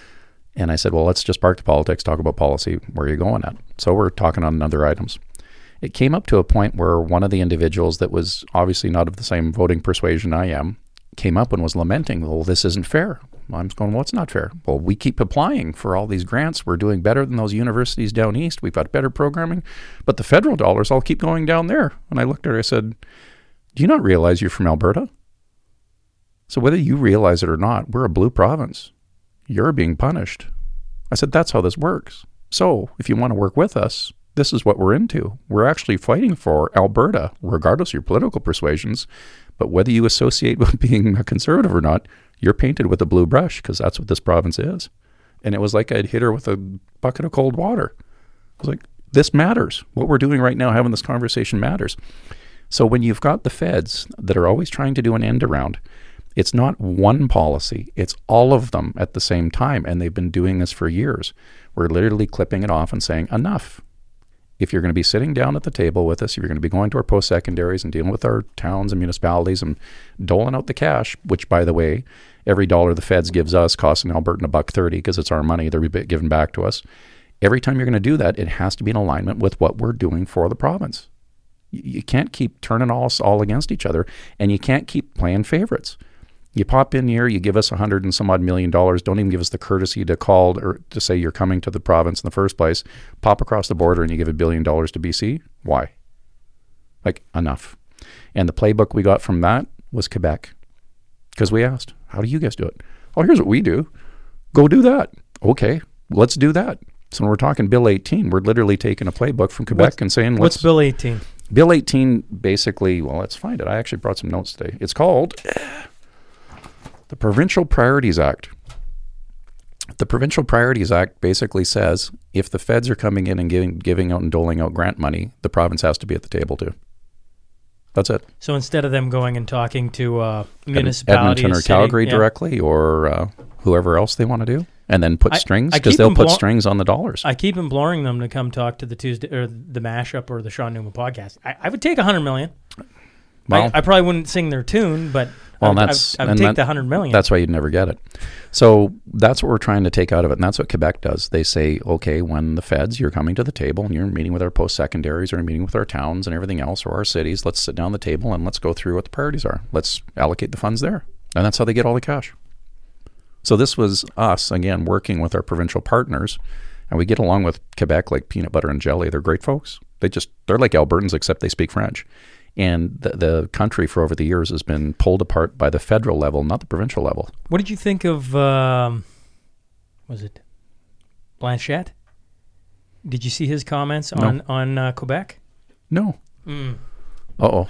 And I said, well, let's just park the politics, talk about policy. Where are you going at? So we're talking on other items. It came up to a point where one of the individuals that was obviously not of the same voting persuasion I am came up and was lamenting, well, this isn't fair. I'm going, well, it's not fair. Well, we keep applying for all these grants. We're doing better than those universities down east. We've got better programming, but the federal dollars all keep going down there. And I looked at her, I said, do you not realize you're from Alberta? So whether you realize it or not, we're a blue province. You're being punished. I said, that's how this works. So if you want to work with us, this is what we're into. We're actually fighting for Alberta, regardless of your political persuasions. But whether you associate with being a conservative or not, you're painted with a blue brush because that's what this province is. And it was like I'd hit her with a bucket of cold water. I was like, this matters. What we're doing right now, having this conversation matters. So when you've got the feds that are always trying to do an end around, it's not one policy, it's all of them at the same time. And they've been doing this for years. We're literally clipping it off and saying, enough. If you're going to be sitting down at the table with us, if you're going to be going to our post-secondaries and dealing with our towns and municipalities and doling out the cash, which, by the way, every dollar the feds gives us costs an Albertan a buck thirty because it's our money they're giving back to us. Every time you're going to do that, it has to be in alignment with what we're doing for the province. You can't keep turning us all against each other, and you can't keep playing favorites. You pop in here, you give us a hundred and some odd million dollars, don't even give us the courtesy to call or to say you're coming to the province in the first place, pop across the border and you give a billion dollars to B C? Why? Like, enough. And the playbook we got from that was Quebec. Because we asked, how do you guys do it? Oh, here's what we do. Go do that. Okay, let's do that. So when we're talking Bill eighteen, we're literally taking a playbook from Quebec what's, and saying, what's Bill eighteen? Bill eighteen basically, well, let's find it. I actually brought some notes today. It's called the Provincial Priorities Act. The Provincial Priorities Act basically says if the feds are coming in and giving giving out and doling out grant money, the province has to be at the table too. That's it. So instead of them going and talking to uh, municipalities, Edmonton or city, Calgary yeah. directly, or uh, whoever else they want to do, and then put I- strings I because keep they'll put implo- strings on the dollars. I keep imploring them to come talk to the Tuesday or the Mashup or the Sean Newman podcast. I, I would take a hundred million. Well, I, I probably wouldn't sing their tune, but Well, I would, that's I would, I would and take that- the hundred million. That's why you'd never get it. So that's what we're trying to take out of it, and that's what Quebec does. They say, okay, when the feds, you're coming to the table and you're meeting with our post-secondaries or meeting with our towns and everything else or our cities, let's sit down at the table and let's go through what the priorities are. Let's allocate the funds there. And that's how they get all the cash. So this was us, again, working with our provincial partners, and we get along with Quebec like peanut butter and jelly. They're great folks. They just, they're like Albertans except they speak French. And the, the country for over the years has been pulled apart by the federal level, not the provincial level. What did you think of, um, was it Blanchette? Did you see his comments on, No. on uh, Quebec? No. Mm. Uh-oh.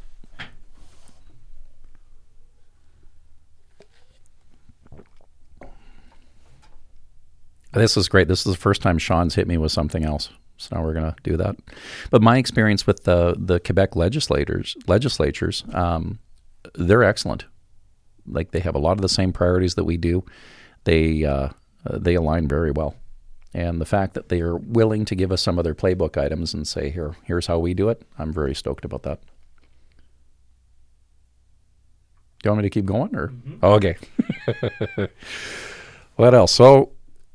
This is great. This is the first time Sean's hit me with something else. So now we're going to do that. But my experience with the the Quebec legislators, legislatures, um, they're excellent. Like they have a lot of the same priorities that we do. They uh, they align very well. And the fact that they are willing to give us some of their playbook items and say, here, here's how we do it, I'm very stoked about that. Do you want me to keep going? Or mm-hmm. oh, okay. What else? So.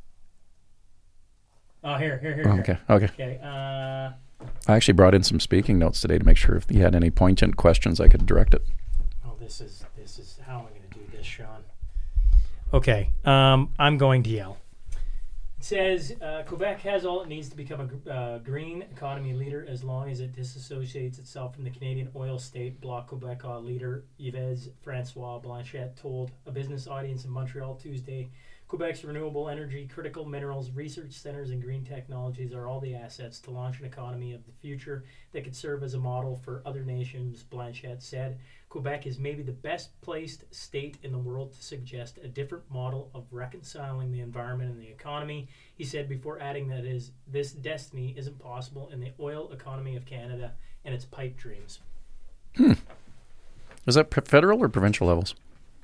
Oh, here, here, here. Okay, okay. Okay. Uh, I actually brought in some speaking notes today to make sure if you had any poignant questions, I could direct it. oh, this is this is how am I going to do this, Sean? Okay. Um, I'm going to yell. It says uh, Quebec has all it needs to become a gr- uh, green economy leader as long as it disassociates itself from the Canadian oil state. Bloc Québécois leader Yves Francois Blanchette told a business audience in Montreal Tuesday. Quebec's renewable energy, critical minerals, research centers, and green technologies are all the assets to launch an economy of the future that could serve as a model for other nations, Blanchette said. Quebec is maybe the best placed state in the world to suggest a different model of reconciling the environment and the economy. He said before adding that is this destiny isn't possible in the oil economy of Canada and its pipe dreams. Hmm. Is that federal or provincial levels?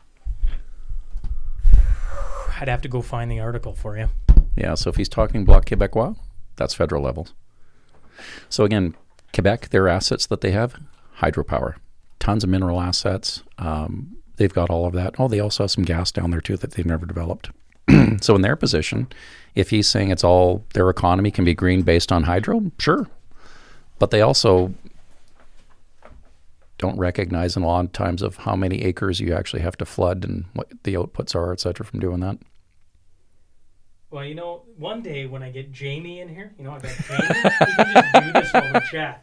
I'd have to go find the article for you. Yeah, so if he's talking Bloc Québécois, that's federal levels. So again, Quebec, their assets that they have, hydropower, tons of mineral assets. Um, they've got all of that. Oh, they also have some gas down there too that they've never developed. So in their position, if he's saying it's all, their economy can be green based on hydro, sure. but they also don't recognize in a lot of times of how many acres you actually have to flood and what the outputs are, et cetera, from doing that. Well, you know, one day when I get Jamie in here, you know, I got Jamie, we can just do this while we chat.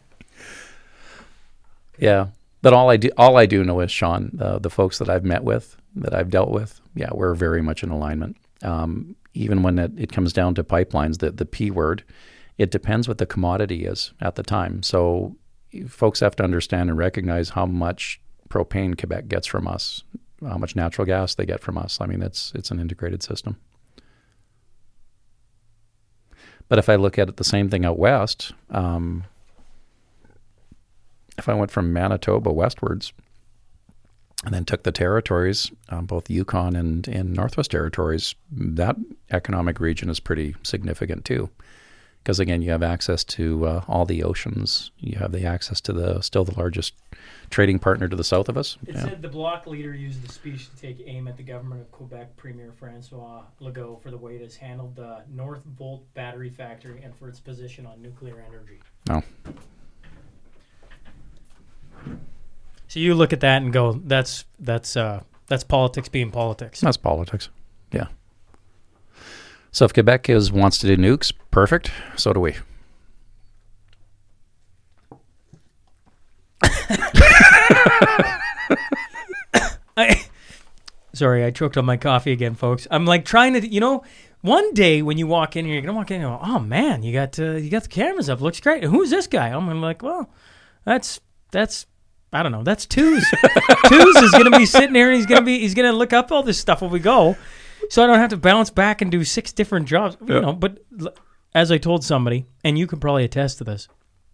Yeah, but all I do, all I do know is, Sean, the the folks that I've met with, that I've dealt with, yeah, we're very much in alignment. Um, even when it, it comes down to pipelines, the the P word, it depends what the commodity is at the time. So folks have to understand and recognize how much propane Quebec gets from us, how much natural gas they get from us. I mean, it's it's an integrated system. But if I look at it, the same thing out west, um, if I went from Manitoba westwards and then took the territories, um, both Yukon and, and Northwest Territories, that economic region is pretty significant too. Because again, you have access to uh, all the oceans. You have the access to the still the largest trading partner to the south of us. It yeah. said the bloc leader used the speech to take aim at the government of Quebec Premier Francois Legault for the way it has handled the North Volt battery factory and for its position on nuclear energy. No. So you look at that and go, that's that's uh, that's politics being politics. That's politics. Yeah. So if Quebec is wants to do nukes, perfect. So do we. I, sorry, I choked on my coffee again, folks. I'm like trying to, you know, one day when you walk in here, you're gonna walk in and go, oh man, you got uh, you got the cameras up, looks great. Who's this guy? I'm gonna be like, well, that's that's I don't know, that's Twos. Twos is gonna be sitting here and he's gonna be he's gonna look up all this stuff when we go, so I don't have to bounce back and do six different jobs, you yeah. know. But as I told somebody, and you can probably attest to this,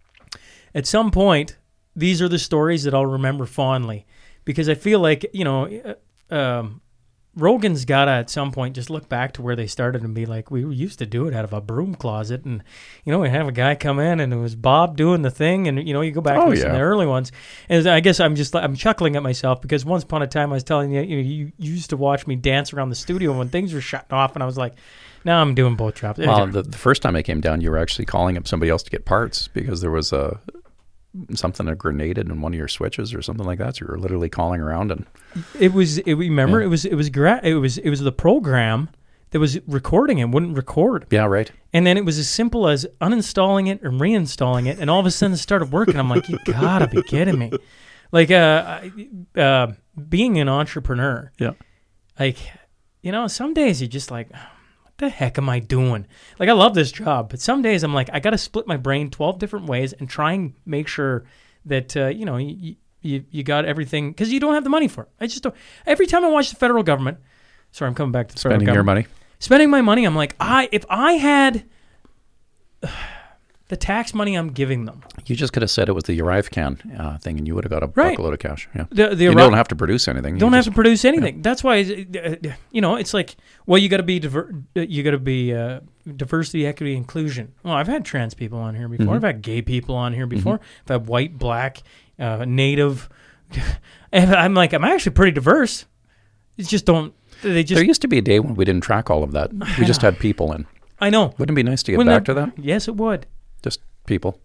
at some point, these are the stories that I'll remember fondly. Because I feel like, you know, uh, um, Rogan's got to at some point just look back to where they started and be like, we used to do it out of a broom closet. And, you know, we have a guy come in and it was Bob doing the thing. And, you know, you go back oh, and listen yeah. to the early ones. And I guess I'm just, I'm chuckling at myself because once upon a time I was telling you, you know, you used to watch me dance around the studio when things were shutting off. And I was like, now I'm doing both jobs. Well, the, the first time I came down, you were actually calling up somebody else to get parts because there was a... something that grenaded in one of your switches or something like that. So you were literally calling around and it was. It, remember, yeah. it was. It was. Gra- it was. It was the program that was recording it wouldn't record. Yeah, right. And then it was as simple as uninstalling it and reinstalling it, and all of a sudden it started working. I'm like, you gotta be kidding me! Like, uh, uh, being an entrepreneur. Yeah. Like, you know, some days you're just like, what the heck am I doing? Like, I love this job, but some days I'm like, I got to split my brain twelve different ways and try and make sure that, uh, you know, you, you you got everything, because you don't have the money for it. I just don't. Every time I watch the federal government, sorry, I'm coming back to the spending federal your government. money. Spending my money, I'm like, I if I had uh, the tax money I'm giving them. You just could have said it was the UrriveCan uh, thing, and you would have got a right. buckload of cash. Yeah, the, the you Arri- don't have to produce anything. You don't you have just, to produce anything. Yeah. That's why, uh, you know, it's like, well, you got to be diver- you got to be uh, diversity, equity, inclusion. Well, I've had trans people on here before. Mm-hmm. I've had gay people on here before. Mm-hmm. I've had white, black, uh, native. And I'm like, I'm actually pretty diverse. It's just don't. They just. There used to be a day when we didn't track all of that. We just had people in. I know. Wouldn't it be nice to get Wouldn't back that, to that? Yes, it would. Just people.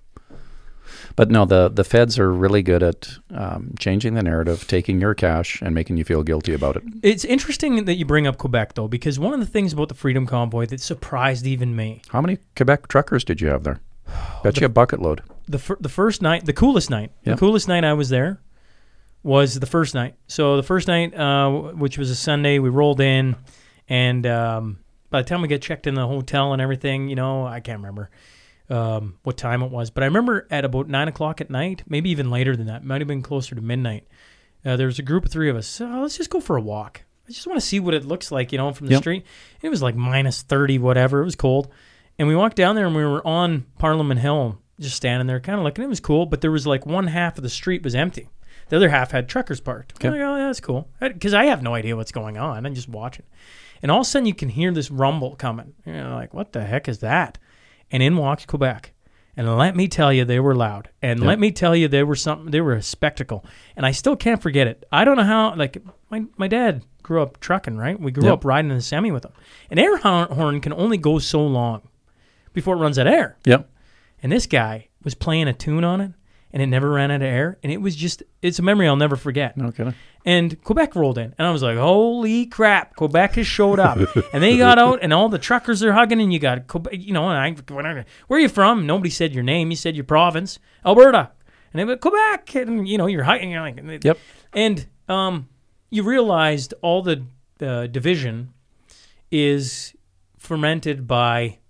But no, the, the feds are really good at um, changing the narrative, taking your cash, and making you feel guilty about it. It's interesting that you bring up Quebec, though, because one of the things about the Freedom Convoy that surprised even me. How many Quebec truckers did you have there? Bet the, you a bucket load. The fir- the first night, the coolest night, yeah. the coolest night I was there was the first night. So the first night, uh, which was a Sunday, we rolled in, and um, by the time we get checked in the hotel and everything, you know, I can't remember. Um, what time it was, but I remember at about nine o'clock at night, maybe even later than that, might have been closer to midnight. Uh, there was a group of three of us. So let's just go for a walk. I just want to see what it looks like, you know, from the yep. street. It was like minus thirty, whatever. It was cold, and we walked down there, and we were on Parliament Hill, just standing there, kind of looking. It was cool, but there was like one half of the street was empty. The other half had truckers parked. Okay. I'm like, oh, yeah, that's cool, because I have no idea what's going on. I'm just watching, and all of a sudden you can hear this rumble coming. You're like, what the heck is that? And in walks Quebec. And let me tell you, they were loud. And yep. let me tell you, they were something. They were a spectacle. And I still can't forget it. I don't know how, like, my, my dad grew up trucking, right? We grew yep. up riding in the semi with him. An air horn can only go so long before it runs out of air. Yep. And this guy, was playing a tune on it, and it never ran out of air, and it was just, it's a memory I'll never forget. No kidding. And Quebec rolled in, and I was like, holy crap, Quebec has showed up. And they got out, and all the truckers are hugging, and you got, Quebec, you know, and I, where are you from? Nobody said your name. You said your province. Alberta. And they went, Quebec. And, you know, you're hugging. You're like, Yep. And um, you realized all the uh, division is fermented by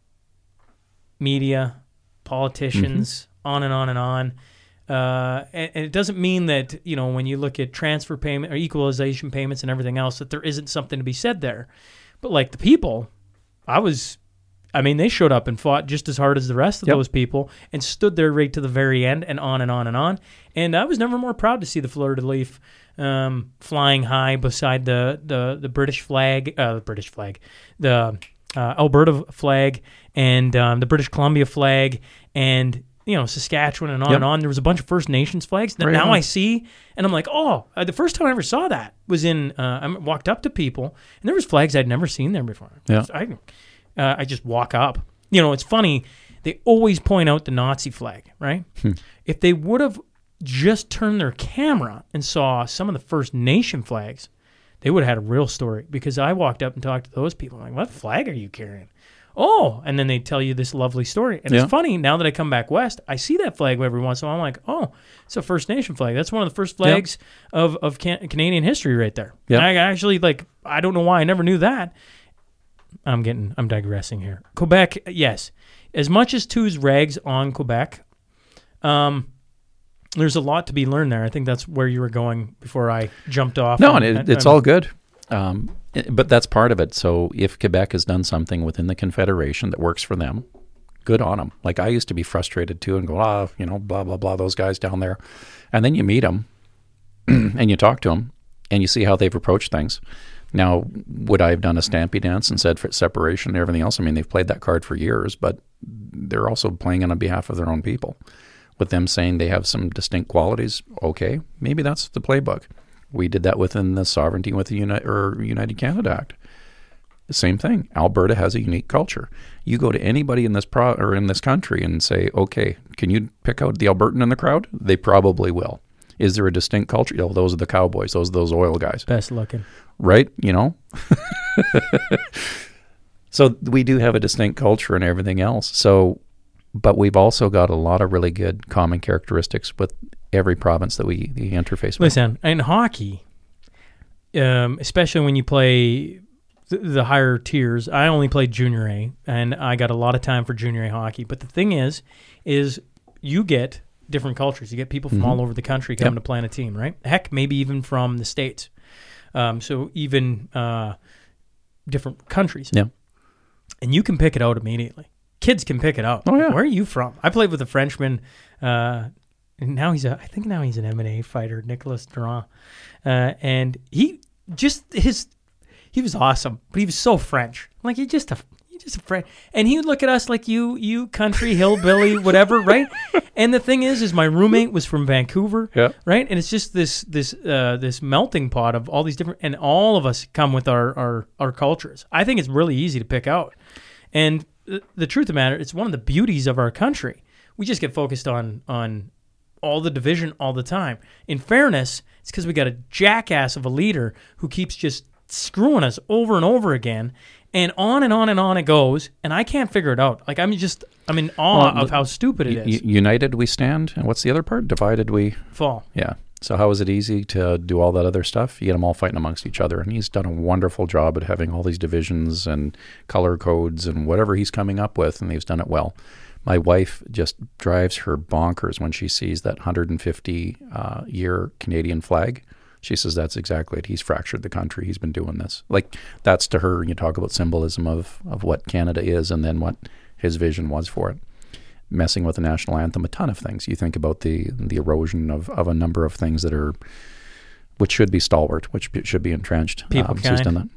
media, politicians, mm-hmm. on and on and on. Uh, and, and it doesn't mean that, you know, when you look at transfer payment or equalization payments and everything else, that there isn't something to be said there. But like the people, I was, I mean, they showed up and fought just as hard as the rest of yep. those people and stood there right to the very end and on and on and on. And I was never more proud to see the fleur-de-lis um, flying high beside the, the, the British flag, uh, the British flag, the uh, Alberta flag and um, the British Columbia flag and, you know, Saskatchewan and on yep. and on. There was a bunch of First Nations flags that right now on. I see, and I'm like, oh, uh, the first time I ever saw that was in, uh, I walked up to people, and there was flags I'd never seen there before. Yeah. I, uh, I just walk up. You know, it's funny, they always point out the Nazi flag, right? Hmm. If they would have just turned their camera and saw some of the First Nation flags, they would have had a real story, because I walked up and talked to those people. I'm like, what flag are you carrying? Oh, and then they tell you this lovely story. And yeah. it's funny, now that I come back west, I see that flag every once in a while. I'm like, oh, it's a First Nation flag. That's one of the first flags yep. of, of can- Canadian history right there. Yep. I actually, like, I don't know why I never knew that. I'm getting, I'm digressing here. Quebec, yes. As much as two's rags on Quebec, um, there's a lot to be learned there. I think that's where you were going before I jumped off. No, and, and it, and, it's and, all good. Um, but that's part of it. So if Quebec has done something within the Confederation that works for them, good on them. Like I used to be frustrated too and go, ah, you know, blah, blah, blah, those guys down there. And then you meet them and you talk to them and you see how they've approached things. Now, would I have done a Stampy dance and said for separation and everything else? I mean, they've played that card for years, but they're also playing on behalf of their own people. With them saying they have some distinct qualities, okay, maybe that's the playbook. We did that within the Sovereignty with the Uni- or United Canada Act. The same thing. Alberta has a unique culture. You go to anybody in this pro- or in this country and say, okay, can you pick out the Albertan in the crowd? They probably will. Is there a distinct culture? Oh, those are the cowboys. Those are those oil guys. Best looking. Right? You know? So we do have a distinct culture and everything else. So, but we've also got a lot of really good common characteristics with every province that we, we interface with. Listen, in hockey, um, especially when you play th- the higher tiers, I only played junior A, and I got a lot of time for junior A hockey. But the thing is, is you get different cultures. You get people from mm-hmm. all over the country coming yep. to play on a team, right? Heck, maybe even from the States. Um, so even uh, different countries. Yeah. And you can pick it out immediately. Kids can pick it out. Oh, yeah. Where are you from? I played with a Frenchman. Uh, and now he's a, I think now he's an M M A fighter, Nicolas Durand. Uh, and he just, his, he was awesome, but he was so French. Like, he just a, he just a French. And he would look at us like you, you country, hillbilly, whatever, right? And the thing is, is my roommate was from Vancouver, yeah. right? And it's just this, this, uh, this melting pot of all these different, and all of us come with our, our, our cultures. I think it's really easy to pick out. And the truth of the matter, it's one of the beauties of our country. We just get focused on on all the division all the time. In fairness, it's because we got a jackass of a leader who keeps just screwing us over and over again, and on and on and on it goes, and I can't figure it out. Like, I'm just, I'm in awe well, of how stupid it is. United we stand, and what's the other part? Divided we fall. Yeah. So how is it easy to do all that other stuff? You get them all fighting amongst each other, and he's done a wonderful job at having all these divisions and color codes and whatever he's coming up with, and he's done it well. My wife just drives her bonkers when she sees that one hundred fifty uh, year Canadian flag. She says that's exactly it. He's fractured the country. He's been doing this. Like, that's to her, you talk about symbolism of, of what Canada is and then what his vision was for it. Messing with the national anthem, a ton of things. You think about the the erosion of, of a number of things that are, which should be stalwart, which should be entrenched. People um, so kind. he's done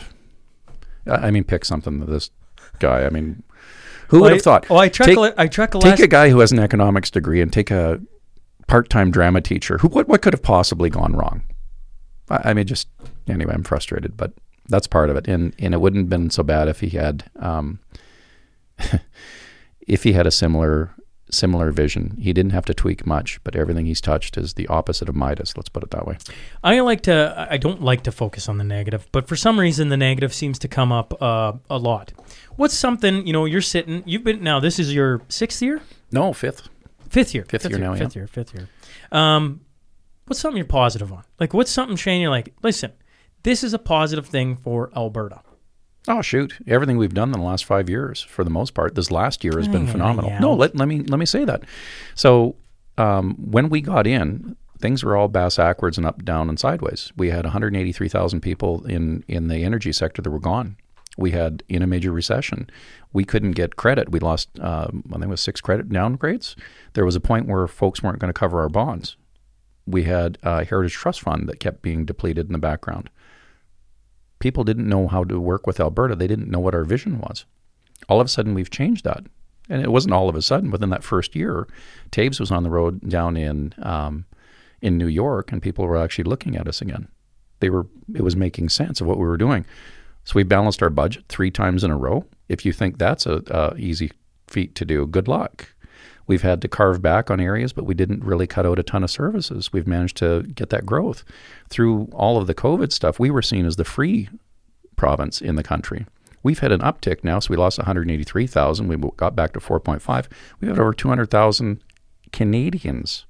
that. I mean, pick something to this guy. I mean, who well, would have thought? Oh, I truckle. Take, I truckle. Take a guy who has an economics degree and take a part-time drama teacher. Who? What? What could have possibly gone wrong? I, I mean, just anyway. I'm frustrated, but that's part of it. And and it wouldn't have been so bad if he had. Um, if he had a similar similar vision. He didn't have to tweak much, but everything he's touched is the opposite of Midas. Let's put it that way. I like to. I don't like to focus on the negative, but for some reason, the negative seems to come up uh, a lot. What's something, you know, you're sitting, you've been, now this is your sixth year? No, fifth. Fifth year. Fifth, fifth year, year now, Fifth yeah. year, fifth year. Um, what's something you're positive on? Like, what's something, Shane, you're like, listen, this is a positive thing for Alberta. Oh, shoot. Everything we've done in the last five years, for the most part, this last year has been Yeah, phenomenal. yeah. No, let, let me let me say that. So um, when we got in, things were all bass backwards and up, down, and sideways. We had one hundred eighty-three thousand people in, in the energy sector that were gone. We had, in a major recession, we couldn't get credit. We lost, um, I think it was six credit downgrades. There was a point where folks weren't going to cover our bonds. We had a Heritage Trust Fund that kept being depleted in the background. People didn't know how to work with Alberta. They didn't know what our vision was. All of a sudden, we've changed that. And it wasn't all of a sudden. Within that first year, Taves was on the road down in um, in New York, and people were actually looking at us again. They were. It was making sense of what we were doing. So we balanced our budget three times in a row. If you think that's a, a easy feat to do, good luck. We've had to carve back on areas, but we didn't really cut out a ton of services. We've managed to get that growth. Through all of the COVID stuff, we were seen as the free province in the country. We've had an uptick now, so we lost one hundred eighty-three thousand. We got back to four point five. We've had over two hundred thousand Canadians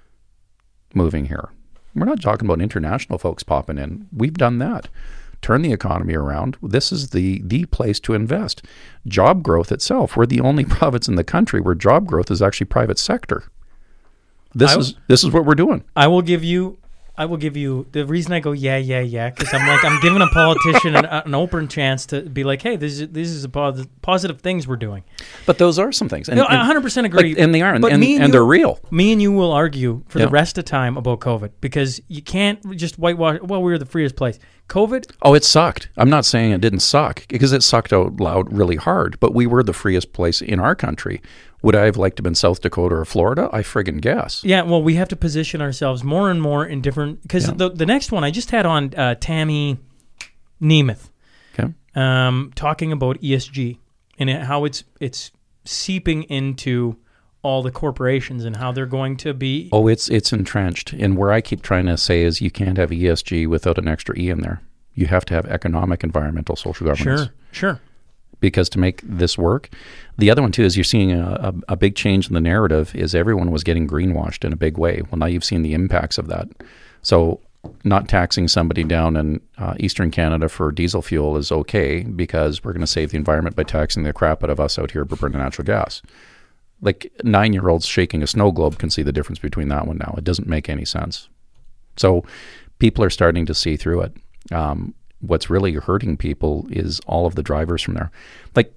moving here. We're not talking about international folks popping in. We've done that. Turn the economy around. This is the the place to invest. Job growth itself. We're the only province in the country where job growth is actually private sector. This I, is this is what we're doing. I will give you, I will give you the reason I go yeah yeah yeah because I'm like I'm giving a politician an, an open chance to be like, hey, this is this is a pos- positive things we're doing. But those are some things. And, No, I and- one hundred percent agree. like, and they are, and, But and, me and and you- they're real. Me and you will argue for Yeah. the rest of time about COVID because you can't just whitewash. Well, we were the freest place. COVID. Oh, it sucked. I'm not saying it didn't suck because it sucked out loud really hard, but we were the freest place in our country. Would I have liked to have been South Dakota or Florida? I friggin' guess. Yeah, well, we have to position ourselves more and more in different because Yeah. the the next one I just had on uh, Tammy Nemeth Okay. um, talking about E S G and it, how it's it's seeping into all the corporations and how they're going to be. Oh, it's it's entrenched. And where I keep trying to say is you can't have E S G without an extra E in there. You have to have economic, environmental, social governance. Sure, sure. Because to make this work, the other one too is you're seeing a, a, a big change in the narrative is everyone was getting greenwashed in a big way. Well, now you've seen the impacts of that. So not taxing somebody down in uh, Eastern Canada for diesel fuel is okay because we're going to save the environment by taxing the crap out of us out here for burning natural gas. Like nine-year-olds shaking a snow globe can see the difference between that one now. It doesn't make any sense. So people are starting to see through it. Um, what's really hurting people is all of the drivers from there. Like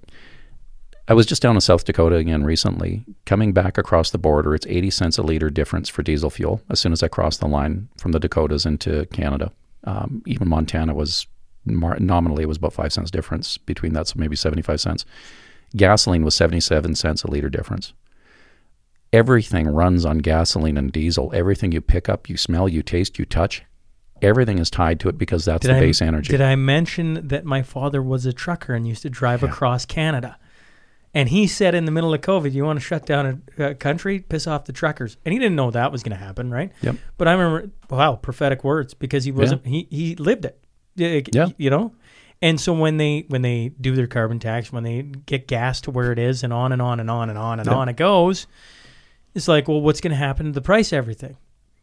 I was just down in South Dakota again recently. Coming back across the border, it's eighty cents a liter difference for diesel fuel as soon as I crossed the line from the Dakotas into Canada. Um, even Montana was, mar- nominally it was about five cents difference between that, so maybe seventy-five cents. Gasoline was seventy-seven cents a liter difference. Everything runs on gasoline and diesel. Everything you pick up, you smell, you taste, you touch, everything is tied to it because that's Did the I, base energy. Did I mention that my father was a trucker and used to drive Yeah. across Canada? And he said in the middle of COVID, you want to shut down a, a country, piss off the truckers. And he didn't know that was going to happen, right? Yep. But I remember, wow, prophetic words because he wasn't, he, he lived it. Yeah. Yeah. You know? And so when they when they do their carbon tax, when they get gas to where it is and on and on and on and on and Yep. on it goes, it's like, well, what's going to happen to the price of everything?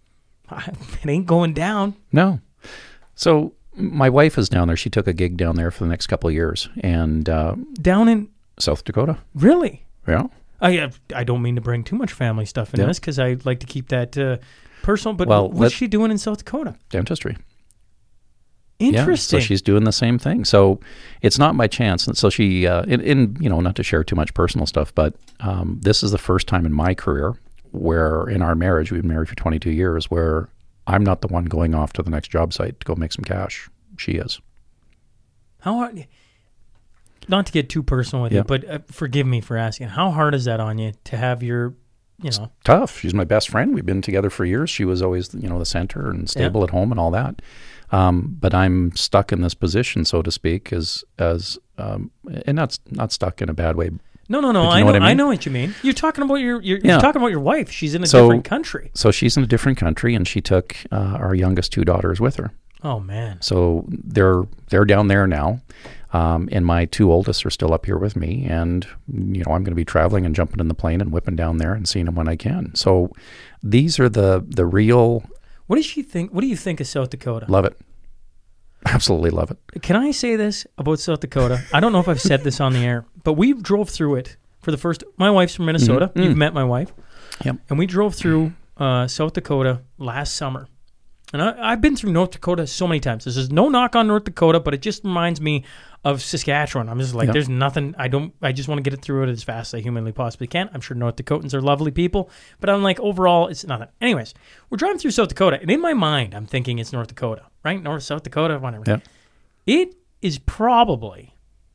It ain't going down. No. So my wife is down there. She took a gig down there for the next couple of years, and uh, Down in, South Dakota. really? Yeah. I I don't mean to bring too much family stuff into Yeah. this because I like to keep that uh, personal. But Well, what's let- she doing in South Dakota? Dentistry. Interesting. Yeah, so she's doing the same thing. So it's not by chance. And so she, uh, in, in, you know, not to share too much personal stuff, but um, this is the first time in my career where in our marriage, we've been married for twenty-two years, where I'm not the one going off to the next job site to go make some cash. She is. How hard? Not to get too personal with Yeah. you, but uh, forgive me for asking. How hard is that on you to have your, you know? Tough. She's my best friend. We've been together for years. She was always, you know, the center and stable at home and all that. Um, but I'm stuck in this position, so to speak, as as um, and not not stuck in a bad way. No, no, no. You I know know, what I I, mean? know what you mean. You're talking about your, you're, Yeah. you're talking about your wife. She's in a So- different country. So she's in a different country, and she took uh, our youngest two daughters with her. Oh man. So they're they're down there now, um, and my two oldest are still up here with me. And you know, I'm going to be traveling and jumping in the plane and whipping down there and seeing them when I can. So these are the the real. What does she think? What do you think of South Dakota? Love it. Absolutely love it. Can I say this about South Dakota? I don't know if I've said this on the air, but we drove through it for the first. My wife's from Minnesota. Mm-hmm. You've Mm. met my wife. Yep. And we drove through uh, South Dakota last summer. And I, I've been through North Dakota so many times. This is no knock on North Dakota, but it just reminds me of Saskatchewan. I'm just like, Yep. there's nothing. I don't. I just want to get it through it as fast as I humanly possibly can. I'm sure North Dakotans are lovely people, but I'm like, overall, it's nothing. Anyways, we're driving through South Dakota, and in my mind, I'm thinking it's North Dakota, right? North, South Dakota, whatever. Yep. It is probably,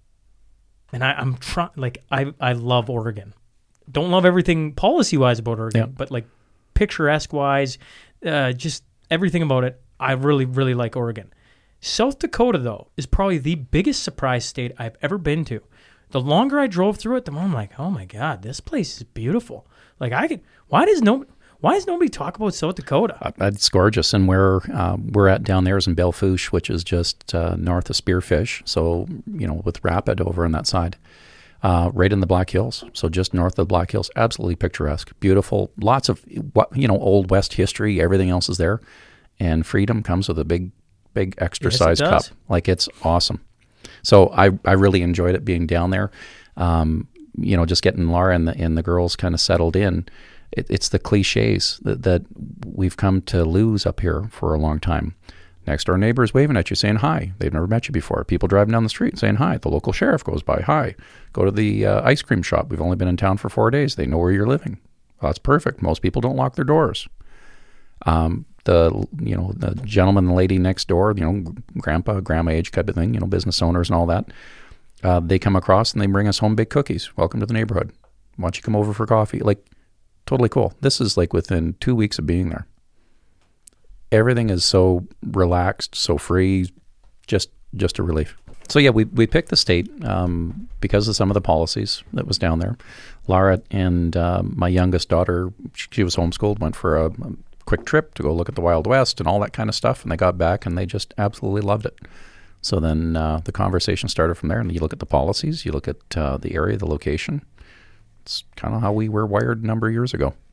and I, I'm trying. Like, I, I love Oregon. Don't love everything policy wise about Oregon, Yep. but like picturesque wise, uh, just everything about it. I really, really like Oregon. South Dakota, though, is probably the biggest surprise state I've ever been to. The longer I drove through it, the more I'm like, oh my God, this place is beautiful. Like, I could. Why does no? Why does nobody talk about South Dakota? Uh, It's gorgeous, and where uh, we're at down there is in Belle Fourche, which is just uh, north of Spearfish. So you know, with Rapid over on that side, uh, right in the Black Hills. So just north of the Black Hills, absolutely picturesque, beautiful. Lots of what you know, old West history. Everything else is there, and freedom comes with a big, big extra Yes, it size cup. does. Like it's awesome. So I I really enjoyed it being down there. Um, you know, just getting Laura and the and the girls kind of settled in. It, it's the cliches that, that we've come to lose up here for a long time. Next door neighbor is waving at you saying hi. They've never met you before. People driving down the street saying hi. The local sheriff goes by, hi. Go to the uh, ice cream shop. We've only been in town for four days. They know where you're living. Well, that's perfect. Most people don't lock their doors. Um, the you know the gentleman and lady next door, you know, grandpa, grandma age type of thing, you know, business owners and all that. Uh, they come across and they bring us home big cookies. Welcome to the neighborhood. Why don't you come over for coffee? Like, totally cool. This is like within two weeks of being there. Everything is so relaxed, so free, just just a relief. So yeah, we we picked the state um, because of some of the policies that was down there. Laura and uh, my youngest daughter, she, she was homeschooled, went for a, a quick trip to go look at the Wild West and all that kind of stuff, and they got back and they just absolutely loved it. So then uh, the conversation started from there, and you look at the policies, you look at uh, the area, the location. It's kind of how we were wired a number of years ago.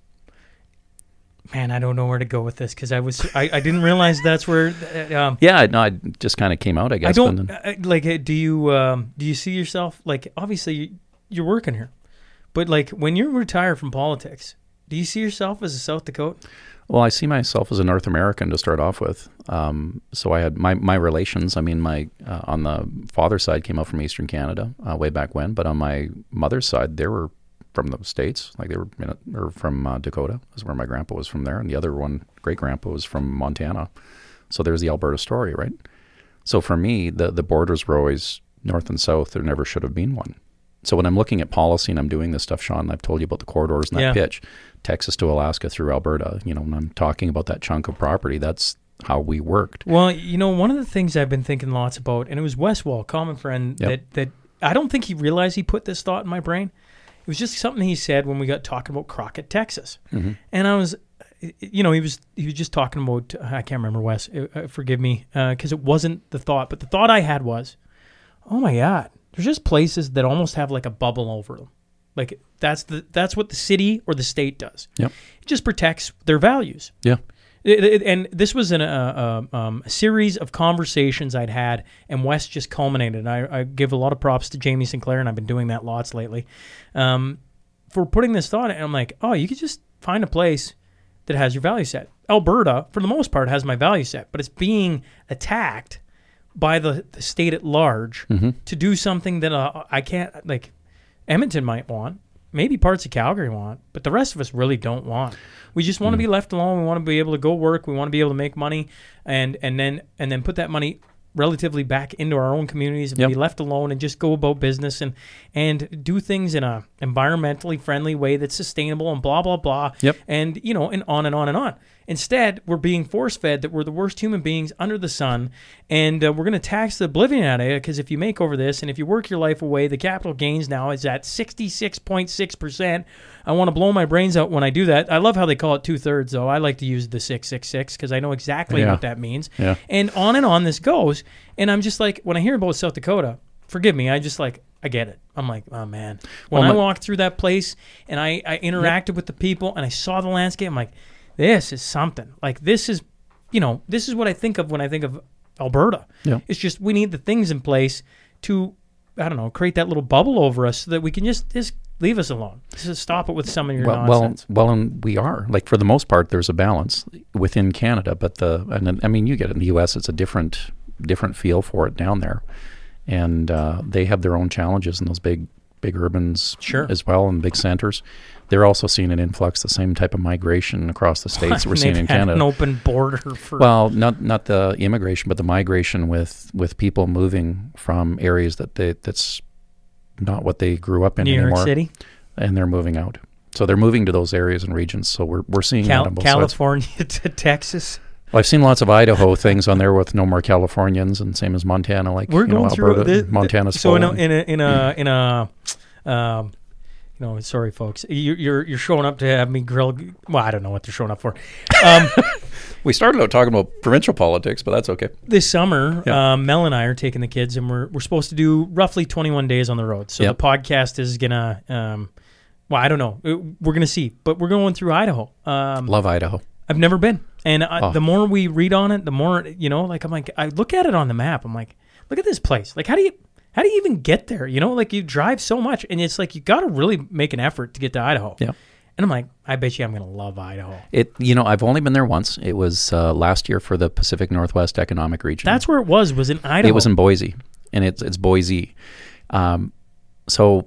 Man, I don't know where to go with this because I was I, I didn't realize that's where. Uh, um, Yeah, no, I just kind of came out, I guess. I don't but then- uh, like. uh, Do you um, do you see yourself like? Obviously, you, you're working here, but like when you retire from politics, do you see yourself as a South Dakotan? Well, I see myself as a North American to start off with. Um, so I had my, my relations. I mean, my uh, on the father's side came out from Eastern Canada uh, way back when, but on my mother's side, they were from the States, like they were in a, or from uh, Dakota. That's where my grandpa was from there, and the other one, great grandpa, was from Montana. So there's the Alberta story, right? So for me, the the borders were always north and south. There never should have been one. So when I'm looking at policy and I'm doing this stuff, Sean, I've told you about the corridors and that Yeah. pitch, Texas to Alaska through Alberta, you know, when I'm talking about that chunk of property, that's how we worked. Well, you know, one of the things I've been thinking lots about, and it was Wes Wall, common friend, Yep. that that I don't think he realized he put this thought in my brain. It was just something he said when we got talking about Crockett, Texas, Mm-hmm. and I was, you know, he was he was just talking about I can't remember Wes, uh, forgive me, because it wasn't the thought, but the thought I had was, oh my God, there's just places that almost have like a bubble over them, like that's the that's what the city or the state does. Yep. It just protects their values. Yeah. It, it, and this was in a, a, um, a series of conversations I'd had, and Wes just culminated. I, I give a lot of props to Jamie Sinclair, and I've been doing that lots lately, um, for putting this thought. And I'm like, oh, you could just find a place that has your value set. Alberta, for the most part, has my value set, but it's being attacked by the, the state at large Mm-hmm. to do something that uh, I can't, like Edmonton might want. Maybe parts of Calgary want, but the rest of us really don't want. We just want to be left alone. We want to be able to go work. We want to be able to make money, and and then and then put that money relatively back into our own communities and Yep. be left alone and just go about business and and do things in a environmentally friendly way that's sustainable and blah blah blah. Yep. And you know, and on and on and on. Instead, we're being force-fed that we're the worst human beings under the sun, and uh, we're going to tax the oblivion out of it, because if you make over this and if you work your life away, the capital gains now is at sixty-six point six percent. I want to blow my brains out when I do that. I love how they call it two-thirds, though. I like to use the six six six because I know exactly Yeah. what that means. Yeah. And on and on this goes, and I'm just like, when I hear about South Dakota, forgive me, I just like, I get it. I'm like, oh, man. When Well, I my- walked through that place and I, I interacted with the people and I saw the landscape, I'm like, this is something. Like, this is, you know, this is what I think of when I think of Alberta. Yeah. It's just we need the things in place to, I don't know, create that little bubble over us so that we can just, just leave us alone. Just stop it with some of your Well, nonsense. well, well, and we are. Like, for the most part, there's a balance within Canada, but the, and then, I mean, you get it in the U S, it's a different, different feel for it down there. And uh, they have their own challenges in those big, big urbans Sure. as well, and big centers. They're also seeing an influx, the same type of migration across the states that we're seeing They've in had Canada. an open border for Well, not not the immigration, but the migration with, with people moving from areas that they that's not what they grew up in New York anymore, City, and they're moving out. So they're moving to those areas and regions. So we're we're seeing Cal- that on both sides. California to Texas. Well, I've seen lots of Idaho things on there with no more Californians, and same as Montana, like We're you know, going through Alberta, the, and Montana's so in full. a in a in a, in a um, you know, sorry folks, you, you're you're showing up to have me grill. Well, I don't know what they're showing up for. Um, we started out talking about provincial politics, but that's okay. this summer, Yeah. um, Mel and I are taking the kids, and we're we're supposed to do roughly twenty-one days on the road. So Yep. the podcast is gonna, um, well, I don't know, Uh, we're gonna see, but we're going through Idaho. Um, Love Idaho. I've never been, and I, Oh. the more we read on it, the more you know. Like I'm like, I look at it on the map. I'm like, look at this place. Like, how do you how do you even get there? You know, like you drive so much, and it's like you got to really make an effort to get to Idaho. Yeah. And I'm like, I bet you I'm gonna love Idaho. It you know I've only been there once. It was uh, last year for the Pacific Northwest Economic Region. That's where it was. Was in Idaho. It was in Boise, and it's it's Boise. Um, so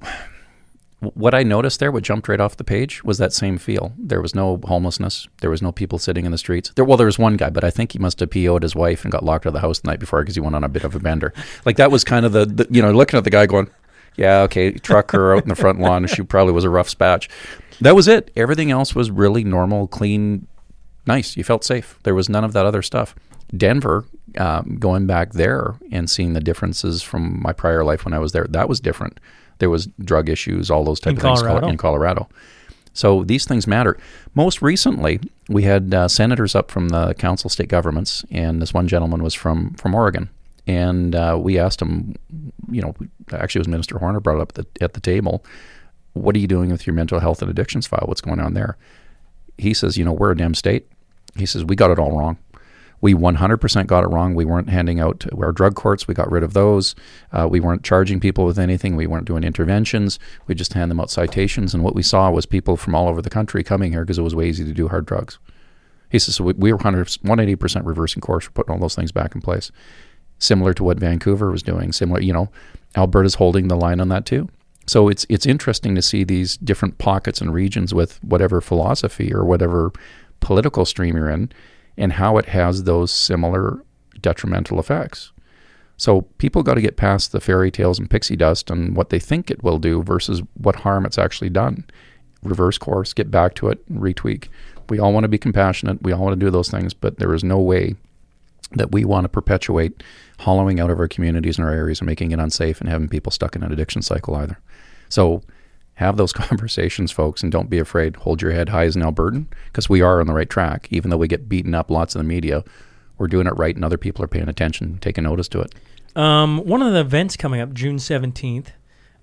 what I noticed there, what jumped right off the page, was that same feel. There was no homelessness. There was no people sitting in the streets. There, well, there was one guy, but I think he must have P O'd his wife and got locked out of the house the night before because he went on a bit of a bender. Like that was kind of the, the you know, looking at the guy going, yeah, okay, truck her out in the front lawn. She probably was a rough spatch. That was it. Everything else was really normal, clean, nice. You felt safe. There was none of that other stuff. Denver, um, going back there and seeing the differences from my prior life when I was there, that was different. There was drug issues, all those type In of things Colorado? in Colorado. So these things matter. Most recently, we had uh, senators up from the council state governments, and this one gentleman was from, from Oregon. And uh, we asked him, you know, actually it was Minister Horner brought it up at the, at the table, what are you doing with your mental health and addictions file? What's going on there? He says, you know, we're a damn state. He says, we got it all wrong. We one hundred percent got it wrong. We weren't handing out our drug courts. We got rid of those. Uh, we weren't charging people with anything. We weren't doing interventions. We just hand them out citations. And what we saw was people from all over the country coming here because it was way easy to do hard drugs. He says, so we, we were one hundred, one hundred eighty percent reversing course. We're putting all those things back in place. Similar to what Vancouver was doing. Similar, you know, Alberta's holding the line on that too. So it's it's interesting to see these different pockets and regions with whatever philosophy or whatever political stream you're in, and how it has those similar detrimental effects. So people got to get past the fairy tales and pixie dust and what they think it will do versus what harm it's actually done. Reverse course, get back to it, and retweak. We all want to be compassionate. We all want to do those things, but there is no way that we want to perpetuate hollowing out of our communities and our areas and making it unsafe and having people stuck in an addiction cycle either. So have those conversations, folks, and don't be afraid. Hold your head high as an Albertan, because we are on the right track. Even though we get beaten up lots in the media, we're doing it right, and other people are paying attention, taking notice to it. Um, one of the events coming up, June seventeenth,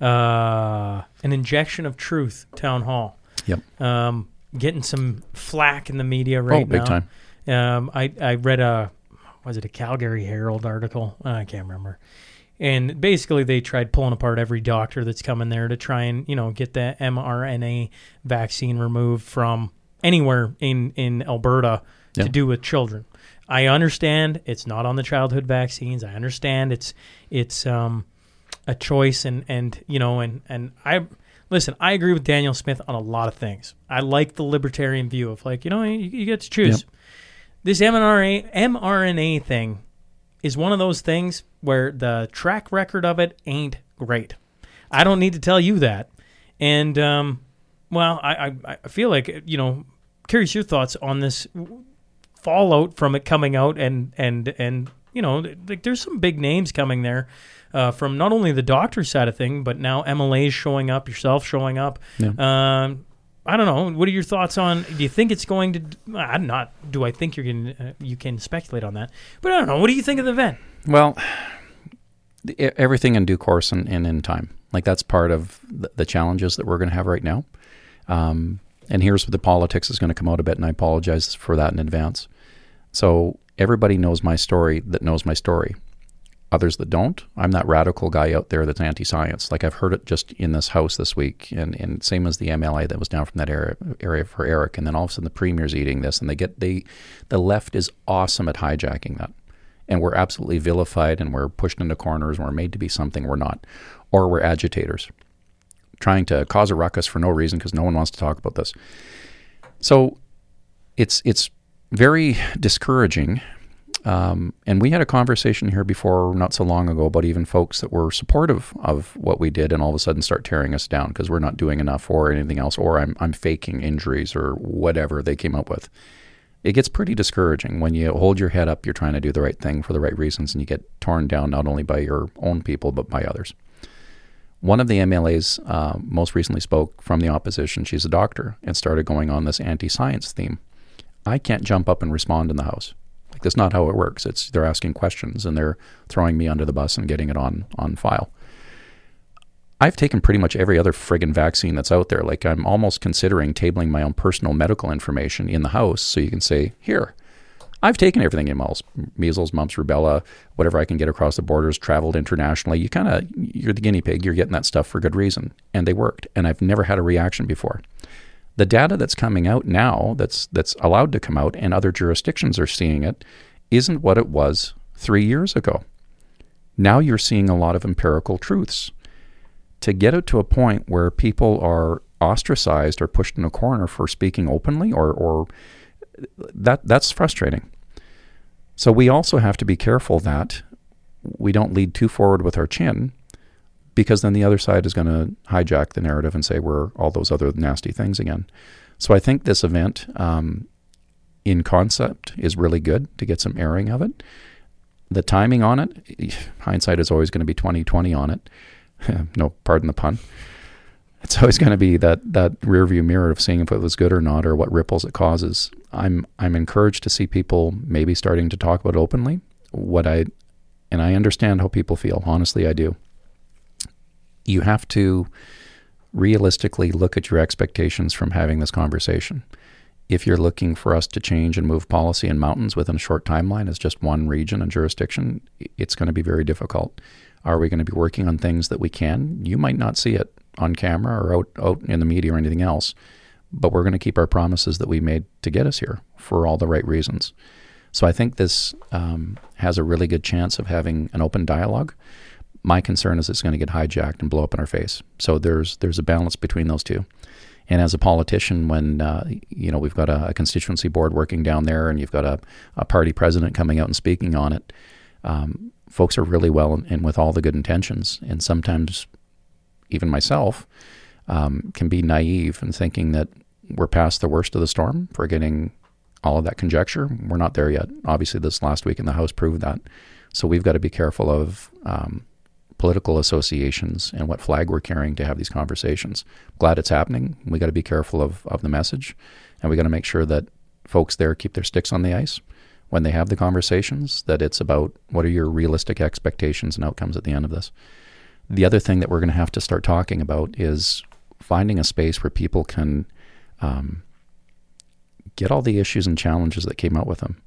uh, an Injection of Truth town hall. Yep. Um, getting some flack in the media right oh, big now. time. Um, I, I read a, was it a Calgary Herald article? I can't remember. And basically they tried pulling apart every doctor that's coming there to try and, you know, get the mRNA vaccine removed from anywhere in, in Alberta Yeah. to do with children. I understand it's not on the childhood vaccines. I understand it's it's um, a choice, and, and you know, and, and I listen, I agree with Daniel Smith on a lot of things. I like the libertarian view of like, you know, you, you get to choose. Yep. This mRNA mRNA thing is one of those things where the track record of it ain't great. I don't need to tell you that. And, um, well, I, I, I feel like, you know, curious your thoughts on this. fallout from it coming out, and and and you know, like there's some big names coming there uh, from not only the doctor side of thing, but now M L As showing up, yourself showing up. Yeah. Um, I don't know. What are your thoughts on? Do you think it's going to? I'm not. Do I think you're going? Uh, you can speculate on that, but I don't know. What do you think of the event? Well, the- everything in due course and, and in time. Like that's part of the, the challenges that we're going to have right now. Um, and here's where the politics is going to come out a bit, and I apologize for that in advance. So everybody knows my story that knows my story. Others that don't, I'm that radical guy out there that's anti-science. Like I've heard it just in this house this week, and, and same as the M L A that was down from that area, area for Eric, and then all of a sudden the premier's eating this, and they get they, the left is awesome at hijacking that, and we're absolutely vilified, and we're pushed into corners, and we're made to be something we're not, or we're agitators, trying to cause a ruckus for no reason because no one wants to talk about this. So it's it's very discouraging. Um, and we had a conversation here before not so long ago about even folks that were supportive of what we did and all of a sudden start tearing us down because we're not doing enough or anything else, or I'm I'm faking injuries or whatever they came up with. It gets pretty discouraging when you hold your head up, you're trying to do the right thing for the right reasons, and you get torn down not only by your own people but by others. One of the M L As uh, most recently spoke from the opposition. She's a doctor and started going on this anti-science theme. I can't jump up and respond in the House. Like that's not how it works. It's they're asking questions and they're throwing me under the bus and getting it on on file. I've taken pretty much every other friggin' vaccine that's out there. Like I'm almost considering tabling my own personal medical information in the House so you can say, here, I've taken everything in measles, measles, mumps, rubella, whatever I can get across the borders, traveled internationally. You kind of, you're the guinea pig. You're getting that stuff for good reason. And they worked. And I've never had a reaction before. The data that's coming out now, that's that's allowed to come out, and other jurisdictions are seeing it, isn't what it was three years ago. Now you're seeing a lot of empirical truths. To get it to a point where people are ostracized or pushed in a corner for speaking openly, or, or that that's frustrating. So we also have to be careful that we don't lead too forward with our chin, because then the other side is going to hijack the narrative and say we're all those other nasty things again. So I think this event um, in concept is really good to get some airing of it. The timing on it, hindsight is always going to be twenty twenty on it. No, pardon the pun. It's always going to be that that rear view mirror of seeing if it was good or not or what ripples it causes. I'm I'm encouraged to see people maybe starting to talk about it openly. What I and I understand how people feel. Honestly, I do. You have to realistically look at your expectations from having this conversation. If you're looking for us to change and move policy in mountains within a short timeline as just one region and jurisdiction, it's going to be very difficult. Are we going to be working on things that we can? You might not see it on camera or out, out in the media or anything else, but we're going to keep our promises that we made to get us here for all the right reasons. So I think this um, has a really good chance of having an open dialogue. My concern is it's going to get hijacked and blow up in our face. So there's there's a balance between those two. And as a politician, when uh, you know we've got a, a constituency board working down there, and you've got a, a party president coming out and speaking on it, um, folks are really well and, and with all the good intentions. And sometimes, even myself, um, can be naive in thinking that we're past the worst of the storm, forgetting all of that conjecture. We're not there yet. Obviously, this last week in the House proved that. So we've got to be careful of Um, political associations and what flag we're carrying to have these conversations. Glad it's happening. We got to be careful of, of the message, and we got to make sure that folks there keep their sticks on the ice when they have the conversations, that it's about what are your realistic expectations and outcomes at the end of this. The other thing that we're going to have to start talking about is finding a space where people can um, get all the issues and challenges that came out with them.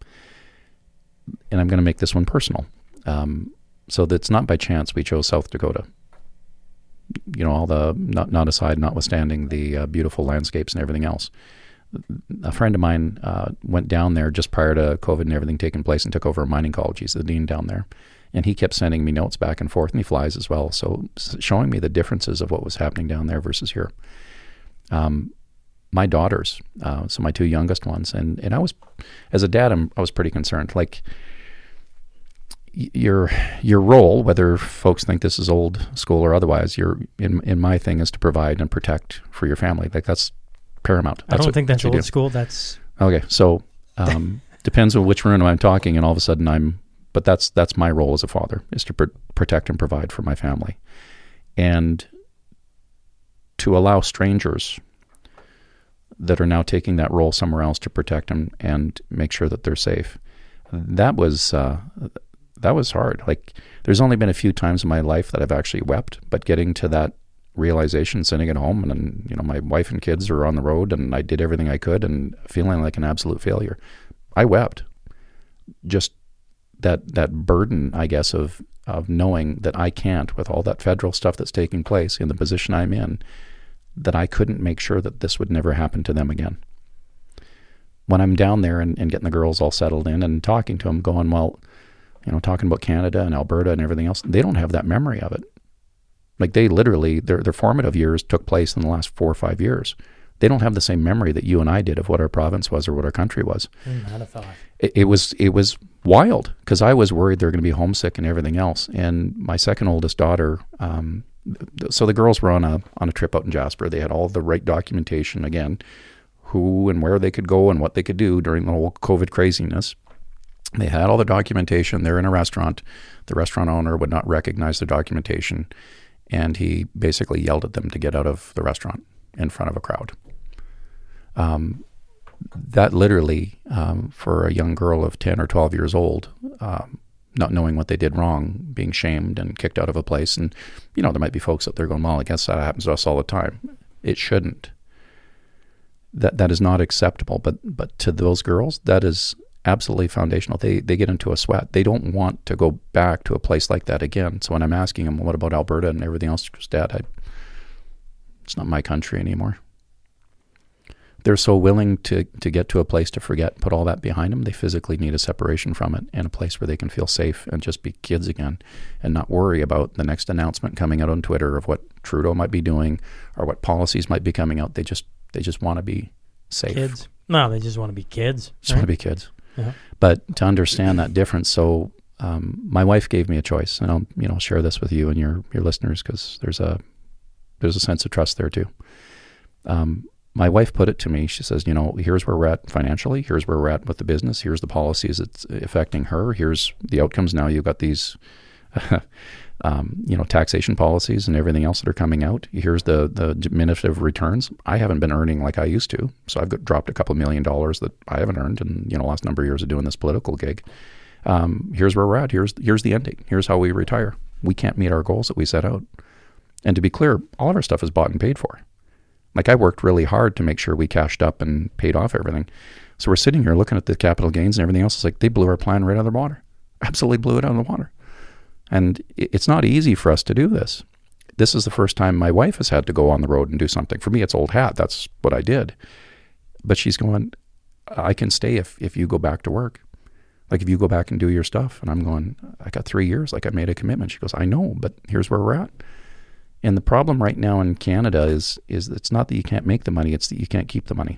And I'm going to make this one personal. Um, So that's not by chance we chose South Dakota. You know, all the, not, not aside, notwithstanding the uh, beautiful landscapes and everything else. A friend of mine uh, went down there just prior to COVID and everything taking place and took over a mining college. He's the dean down there. And he kept sending me notes back and forth, and he flies as well. So showing me the differences of what was happening down there versus here. Um, my daughters, uh, so my two youngest ones, and, and I was, as a dad, I'm, I was pretty concerned. Like, your your role, whether folks think this is old school or otherwise, your in in my thing is to provide and protect for your family. Like that's paramount. That's I don't think that's old school. That's okay. So um, Depends on which room I'm talking, and all of a sudden I'm. But that's that's my role as a father, is to pr- protect and provide for my family, and to allow strangers that are now taking that role somewhere else to protect them and make sure that they're safe. That was uh, that was hard. Like, there's only been a few times in my life that I've actually wept, but getting to that realization, sitting at home, and then, you know, my wife and kids are on the road, and I did everything I could, and feeling like an absolute failure, I wept. Just that that burden, I guess, of of knowing that I can't, with all that federal stuff that's taking place in the position I'm in, that I couldn't make sure that this would never happen to them again. When I'm down there and, and getting the girls all settled in and talking to them, going, well, you know, talking about Canada and Alberta and everything else, they don't have that memory of it. Like, they literally, their their formative years took place in the last four or five years. They don't have the same memory that you and I did of what our province was or what our country was. Mm, I'd have thought. It, it was it was wild, because I was worried they're going to be homesick and everything else. And my second oldest daughter, um, so the girls were on a on a trip out in Jasper. They had all the right documentation, again, who and where they could go and what they could do during the whole COVID craziness. They had all the documentation. They're in a restaurant. The restaurant owner would not recognize the documentation, and he basically yelled at them to get out of the restaurant in front of a crowd. Um, that literally, um, for a young girl of ten or twelve years old, um, not knowing what they did wrong, being shamed and kicked out of a place. And, you know, there might be folks out there going, well, I guess that happens to us all the time. It shouldn't. That that is not acceptable. But but to those girls, that is absolutely foundational. They they get into a sweat. They don't want to go back to a place like that again. So when I'm asking them, what about Alberta and everything else? Because, Dad, I, it's not my country anymore. They're so willing to, to get to a place to forget, put all that behind them. They physically need a separation from it and a place where they can feel safe and just be kids again, and not worry about the next announcement coming out on Twitter of what Trudeau might be doing or what policies might be coming out. They just they just want to be safe. Kids. No, they just want to be kids. Just right? want to be kids. Yeah. But to understand that difference, so um, my wife gave me a choice, and I'll you know share this with you and your your listeners, because there's a there's a sense of trust there too. Um, My wife put it to me. She says, you know, here's where we're at financially. Here's where we're at with the business. Here's the policies that's affecting her. Here's the outcomes now. You've got these, um, you know, taxation policies and everything else that are coming out. Here's the the diminutive returns. I haven't been earning like I used to. So I've got, dropped a couple million dollars that I haven't earned in, you know, last number of years of doing this political gig. Um, here's where we're at. Here's, here's the end date. Here's how we retire. We can't meet our goals that we set out. And to be clear, all of our stuff is bought and paid for. Like, I worked really hard to make sure we cashed up and paid off everything. So we're sitting here looking at the capital gains and everything else. It's like they blew our plan right out of the water. Absolutely blew it out of the water. And it's not easy for us to do this. This is the first time my wife has had to go on the road and do something. For me, it's old hat. That's what I did. But she's going, I can stay if, if you go back to work. Like, if you go back and do your stuff. And I'm going, I got three years. Like, I made a commitment. She goes, I know, but here's where we're at. And the problem right now in Canada is is it's not that you can't make the money, it's that you can't keep the money.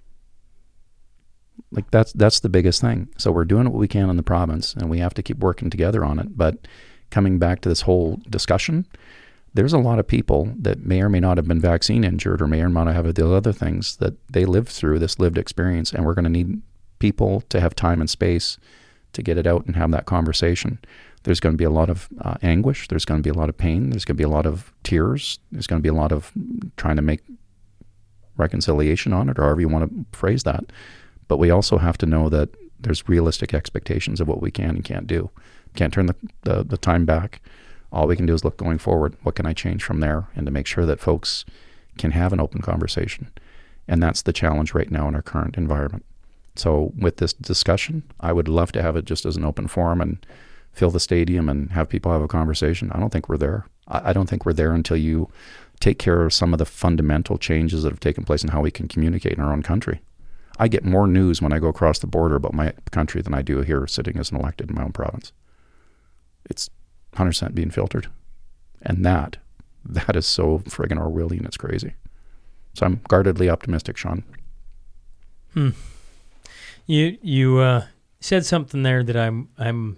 Like, that's that's the biggest thing. So we're doing what we can in the province, and we have to keep working together on it. But coming back to this whole discussion, there's a lot of people that may or may not have been vaccine injured, or may or may not have the other things that they lived through, this lived experience, and we're going to need people to have time and space to get it out and have that conversation. There's going to be a lot of uh, anguish. There's going to be a lot of pain. There's going to be a lot of tears. There's going to be a lot of trying to make reconciliation on it, or however you want to phrase that. But we also have to know that there's realistic expectations of what we can and can't do. Can't turn the, the, the time back. All we can do is look going forward. What can I change from there? And to make sure that folks can have an open conversation. And that's the challenge right now in our current environment. So with this discussion, I would love to have it just as an open forum and fill the stadium and have people have a conversation. I don't think we're there. I, I don't think we're there until you take care of some of the fundamental changes that have taken place in how we can communicate in our own country. I get more news when I go across the border about my country than I do here sitting as an elected in my own province. It's one hundred percent being filtered. And that, that is so friggin' Orwellian, it's crazy. So I'm guardedly optimistic, Sean. Hmm. You you uh, said something there that I'm I'm.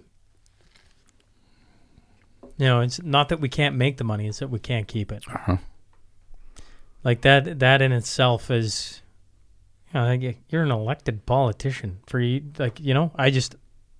You know, it's not that we can't make the money; it's that we can't keep it. Uh-huh. Like that. That in itself is, Uh, like, you're an elected politician. For you, like you know, I just,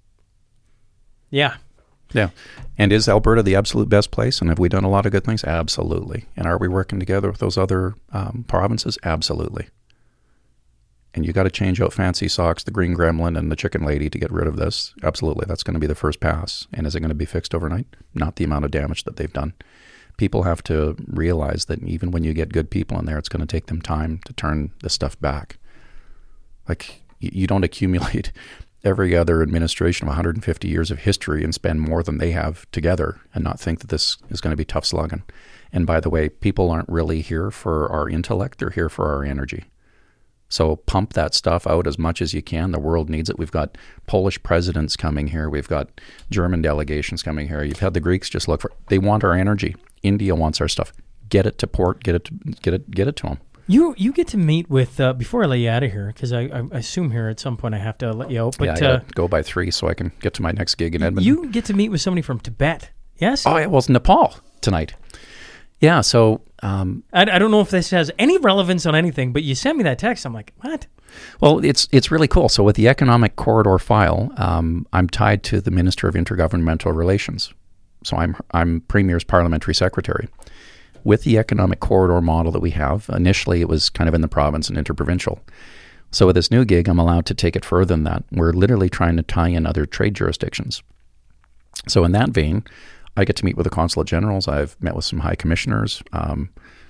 yeah. Yeah. And is Alberta the absolute best place? And have we done a lot of good things? Absolutely. And are we working together with those other um, provinces? Absolutely. And you got to change out Fancy Socks, the Green Gremlin, and the Chicken Lady to get rid of this. Absolutely. That's going to be the first pass. And is it going to be fixed overnight? Not the amount of damage that they've done. People have to realize that even when you get good people in there, it's going to take them time to turn this stuff back. Like, you, you don't accumulate every other administration of one hundred fifty years of history and spend more than they have together and not think that this is going to be tough slugging. And by the way, people aren't really here for our intellect, they're here for our energy. So pump that stuff out as much as you can. The world needs it. We've got Polish presidents coming here. We've got German delegations coming here. You've had the Greeks just look for, they want our energy. India wants our stuff. Get it to port, get it to, get it, get it to them. You you get to meet with, uh, before I let you out of here, because I, I assume here at some point I have to let you out. But, yeah, I gotta uh, go by three so I can get to my next gig in Edmonton. You get to meet with somebody from Tibet, yes? Oh, yeah, well, it's Nepal tonight. Yeah, so... Um, I, I don't know if this has any relevance on anything, but you sent me that text. I'm like, what? Well, it's it's really cool. So with the Economic Corridor file, um, I'm tied to the Minister of Intergovernmental Relations. So I'm I'm Premier's Parliamentary Secretary. With the Economic Corridor model that we have, initially it was kind of in the province and interprovincial. So with this new gig, I'm allowed to take it further than that. We're literally trying to tie in other trade jurisdictions. So in that vein, I get to meet with the consulate generals. I've met with some high commissioners. Um,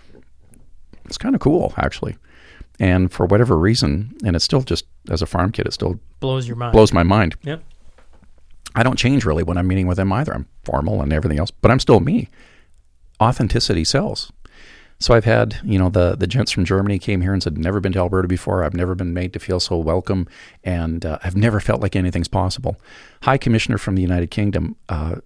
it's kind of cool, actually. And for whatever reason, and it's still just, as a farm kid, it still blows your mind. Blows my mind. Yep. I don't change really when I'm meeting with them either. I'm formal and everything else, but I'm still me. Authenticity sells. So I've had, you know, the the gents from Germany came here and said, never been to Alberta before. I've never been made to feel so welcome, and uh, I've never felt like anything's possible. High Commissioner from the United Kingdom, uh,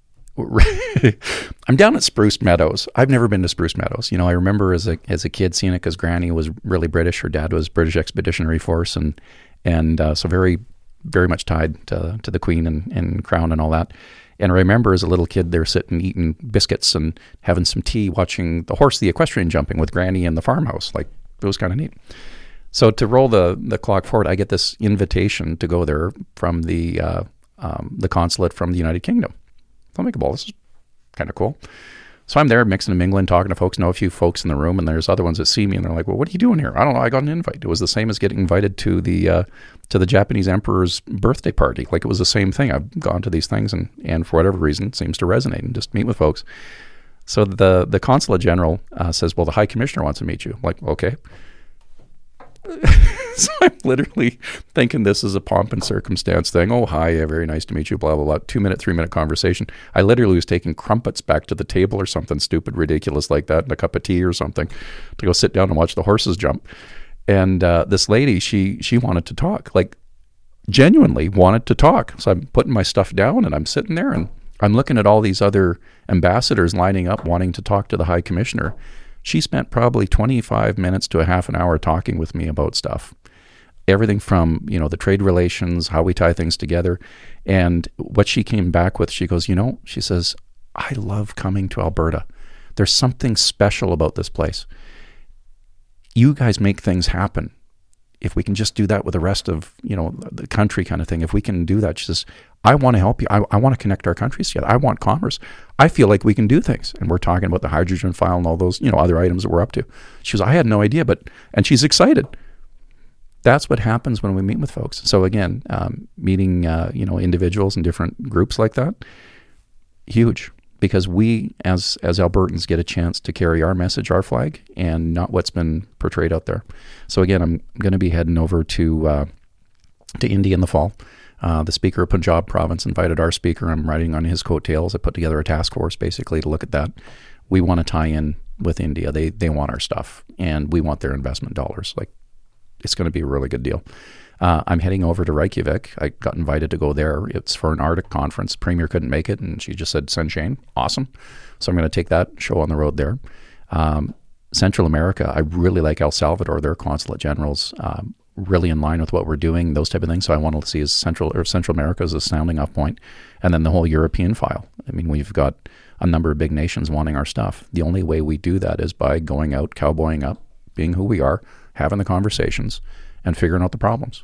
I'm down at Spruce Meadows. I've never been to Spruce Meadows. You know, I remember as a as a kid seeing it because Granny was really British. Her dad was British Expeditionary Force, and and uh, so very, very much tied to, to the Queen and, and Crown and all that. And I remember as a little kid there sitting eating biscuits and having some tea, watching the horse, the equestrian jumping with Granny in the farmhouse. Like, it was kind of neat. So to roll the, the clock forward, I get this invitation to go there from the uh, um, the consulate from the United Kingdom. So I'm like, well, this is kind of cool. So I'm there mixing and mingling, talking to folks, know a few folks in the room, and there's other ones that see me, and they're like, well, what are you doing here? I don't know. I got an invite. It was the same as getting invited to the uh, to the Japanese emperor's birthday party. Like, it was the same thing. I've gone to these things, and, and for whatever reason, it seems to resonate and just meet with folks. So the, the consulate general uh, says, well, the high commissioner wants to meet you. I'm like, okay. So I'm literally thinking this is a pomp and circumstance thing. Oh, hi, yeah, very nice to meet you, blah, blah, blah. Two minute, three minute conversation. I literally was taking crumpets back to the table or something stupid, ridiculous like that, and a cup of tea or something to go sit down and watch the horses jump. And uh, this lady, she she wanted to talk, like genuinely wanted to talk. So I'm putting my stuff down and I'm sitting there and I'm looking at all these other ambassadors lining up wanting to talk to the high commissioner. She spent probably twenty-five minutes to a half an hour talking with me about stuff. Everything from, you know, the trade relations, how we tie things together. And what she came back with, she goes, you know, she says, I love coming to Alberta. There's something special about this place. You guys make things happen. If we can just do that with the rest of, you know, the country kind of thing, if we can do that, she says, I want to help you. I, I want to connect our countries together. I want commerce. I feel like we can do things. And we're talking about the hydrogen file and all those, you know, other items that we're up to. She goes, I had no idea, but, and she's excited. That's what happens when we meet with folks. So again, um, meeting, uh, you know, individuals in different groups like that, huge. Because we, as as Albertans, get a chance to carry our message, our flag, and not what's been portrayed out there. So again, I'm going to be heading over to uh, to India in the fall. Uh, the Speaker of Punjab province invited our speaker. I'm riding on his coattails. I put together a task force basically to look at that. We want to tie in with India. They they want our stuff, and we want their investment dollars. Like, it's going to be a really good deal. Uh, I'm heading over to Reykjavik. I got invited to go there. It's for an Arctic conference. Premier couldn't make it, and she just said, send Shane. Awesome. So I'm going to take that show on the road there. Um, Central America, I really like El Salvador. Their consulate generals, um, really in line with what we're doing, those type of things. So I want to see as Central or Central America as a sounding off point. And then the whole European file. I mean, we've got a number of big nations wanting our stuff. The only way we do that is by going out, cowboying up, being who we are, having the conversations, and figuring out the problems.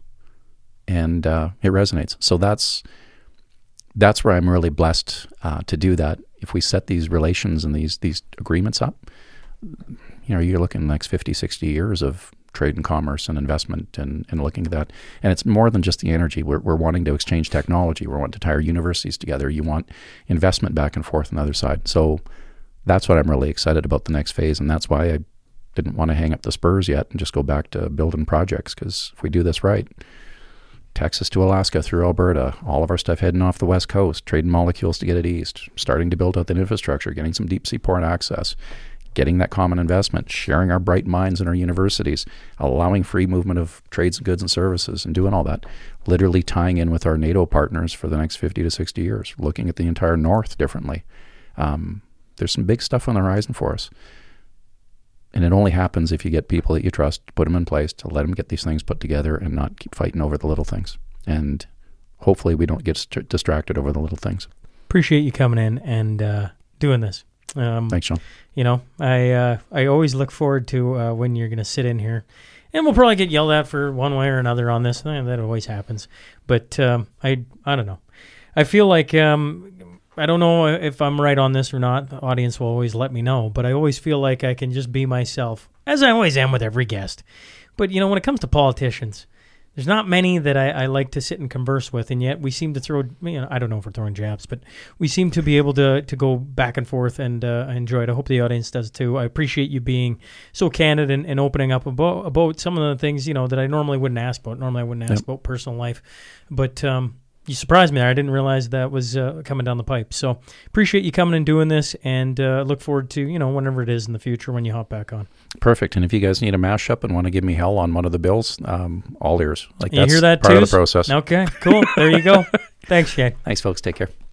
And uh, it resonates. So that's that's where I'm really blessed uh, to do that. If we set these relations and these these agreements up, you know, you're looking the next fifty, sixty years of trade and commerce and investment and, and looking at that. And it's more than just the energy. We're, we're wanting to exchange technology. We're wanting to tie our universities together. You want investment back and forth on the other side. So that's what I'm really excited about the next phase. And that's why I didn't want to hang up the spurs yet and just go back to building projects. Because if we do this right, Texas to Alaska through Alberta, all of our stuff heading off the West Coast, trading molecules to get it east, starting to build out the infrastructure, getting some deep sea port access, getting that common investment, sharing our bright minds in our universities, allowing free movement of trades, goods, and services, and doing all that, literally tying in with our NATO partners for the next fifty to sixty years, looking at the entire North differently. Um, there's some big stuff on the horizon for us. And it only happens if you get people that you trust, put them in place, to let them get these things put together and not keep fighting over the little things. And hopefully we don't get st- distracted over the little things. Appreciate you coming in and uh, doing this. Um, Thanks, Sean. You know, I uh, I always look forward to uh, when you're going to sit in here. And we'll probably get yelled at for one way or another on this. Eh, that always happens. But um, I I don't know. I feel like... Um, I don't know if I'm right on this or not. The audience will always let me know, but I always feel like I can just be myself, as I always am with every guest. But, you know, when it comes to politicians, there's not many that I, I like to sit and converse with, and yet we seem to throw, you know, I don't know if we're throwing jabs, but we seem to be able to to go back and forth, and uh, I enjoy it. I hope the audience does too. I appreciate you being so candid and, and opening up about, about some of the things, you know, that I normally wouldn't ask about. Normally I wouldn't ask yep. about personal life, but... um you surprised me there. I didn't realize that was uh, coming down the pipe. So appreciate you coming and doing this, and uh, look forward to, you know, whenever it is in the future when you hop back on. Perfect. And if you guys need a mashup and want to give me hell on one of the bills, um, all ears. Like you that's hear that part too? of the process. Okay, cool. There you go. Thanks, Shane. Thanks, folks. Take care.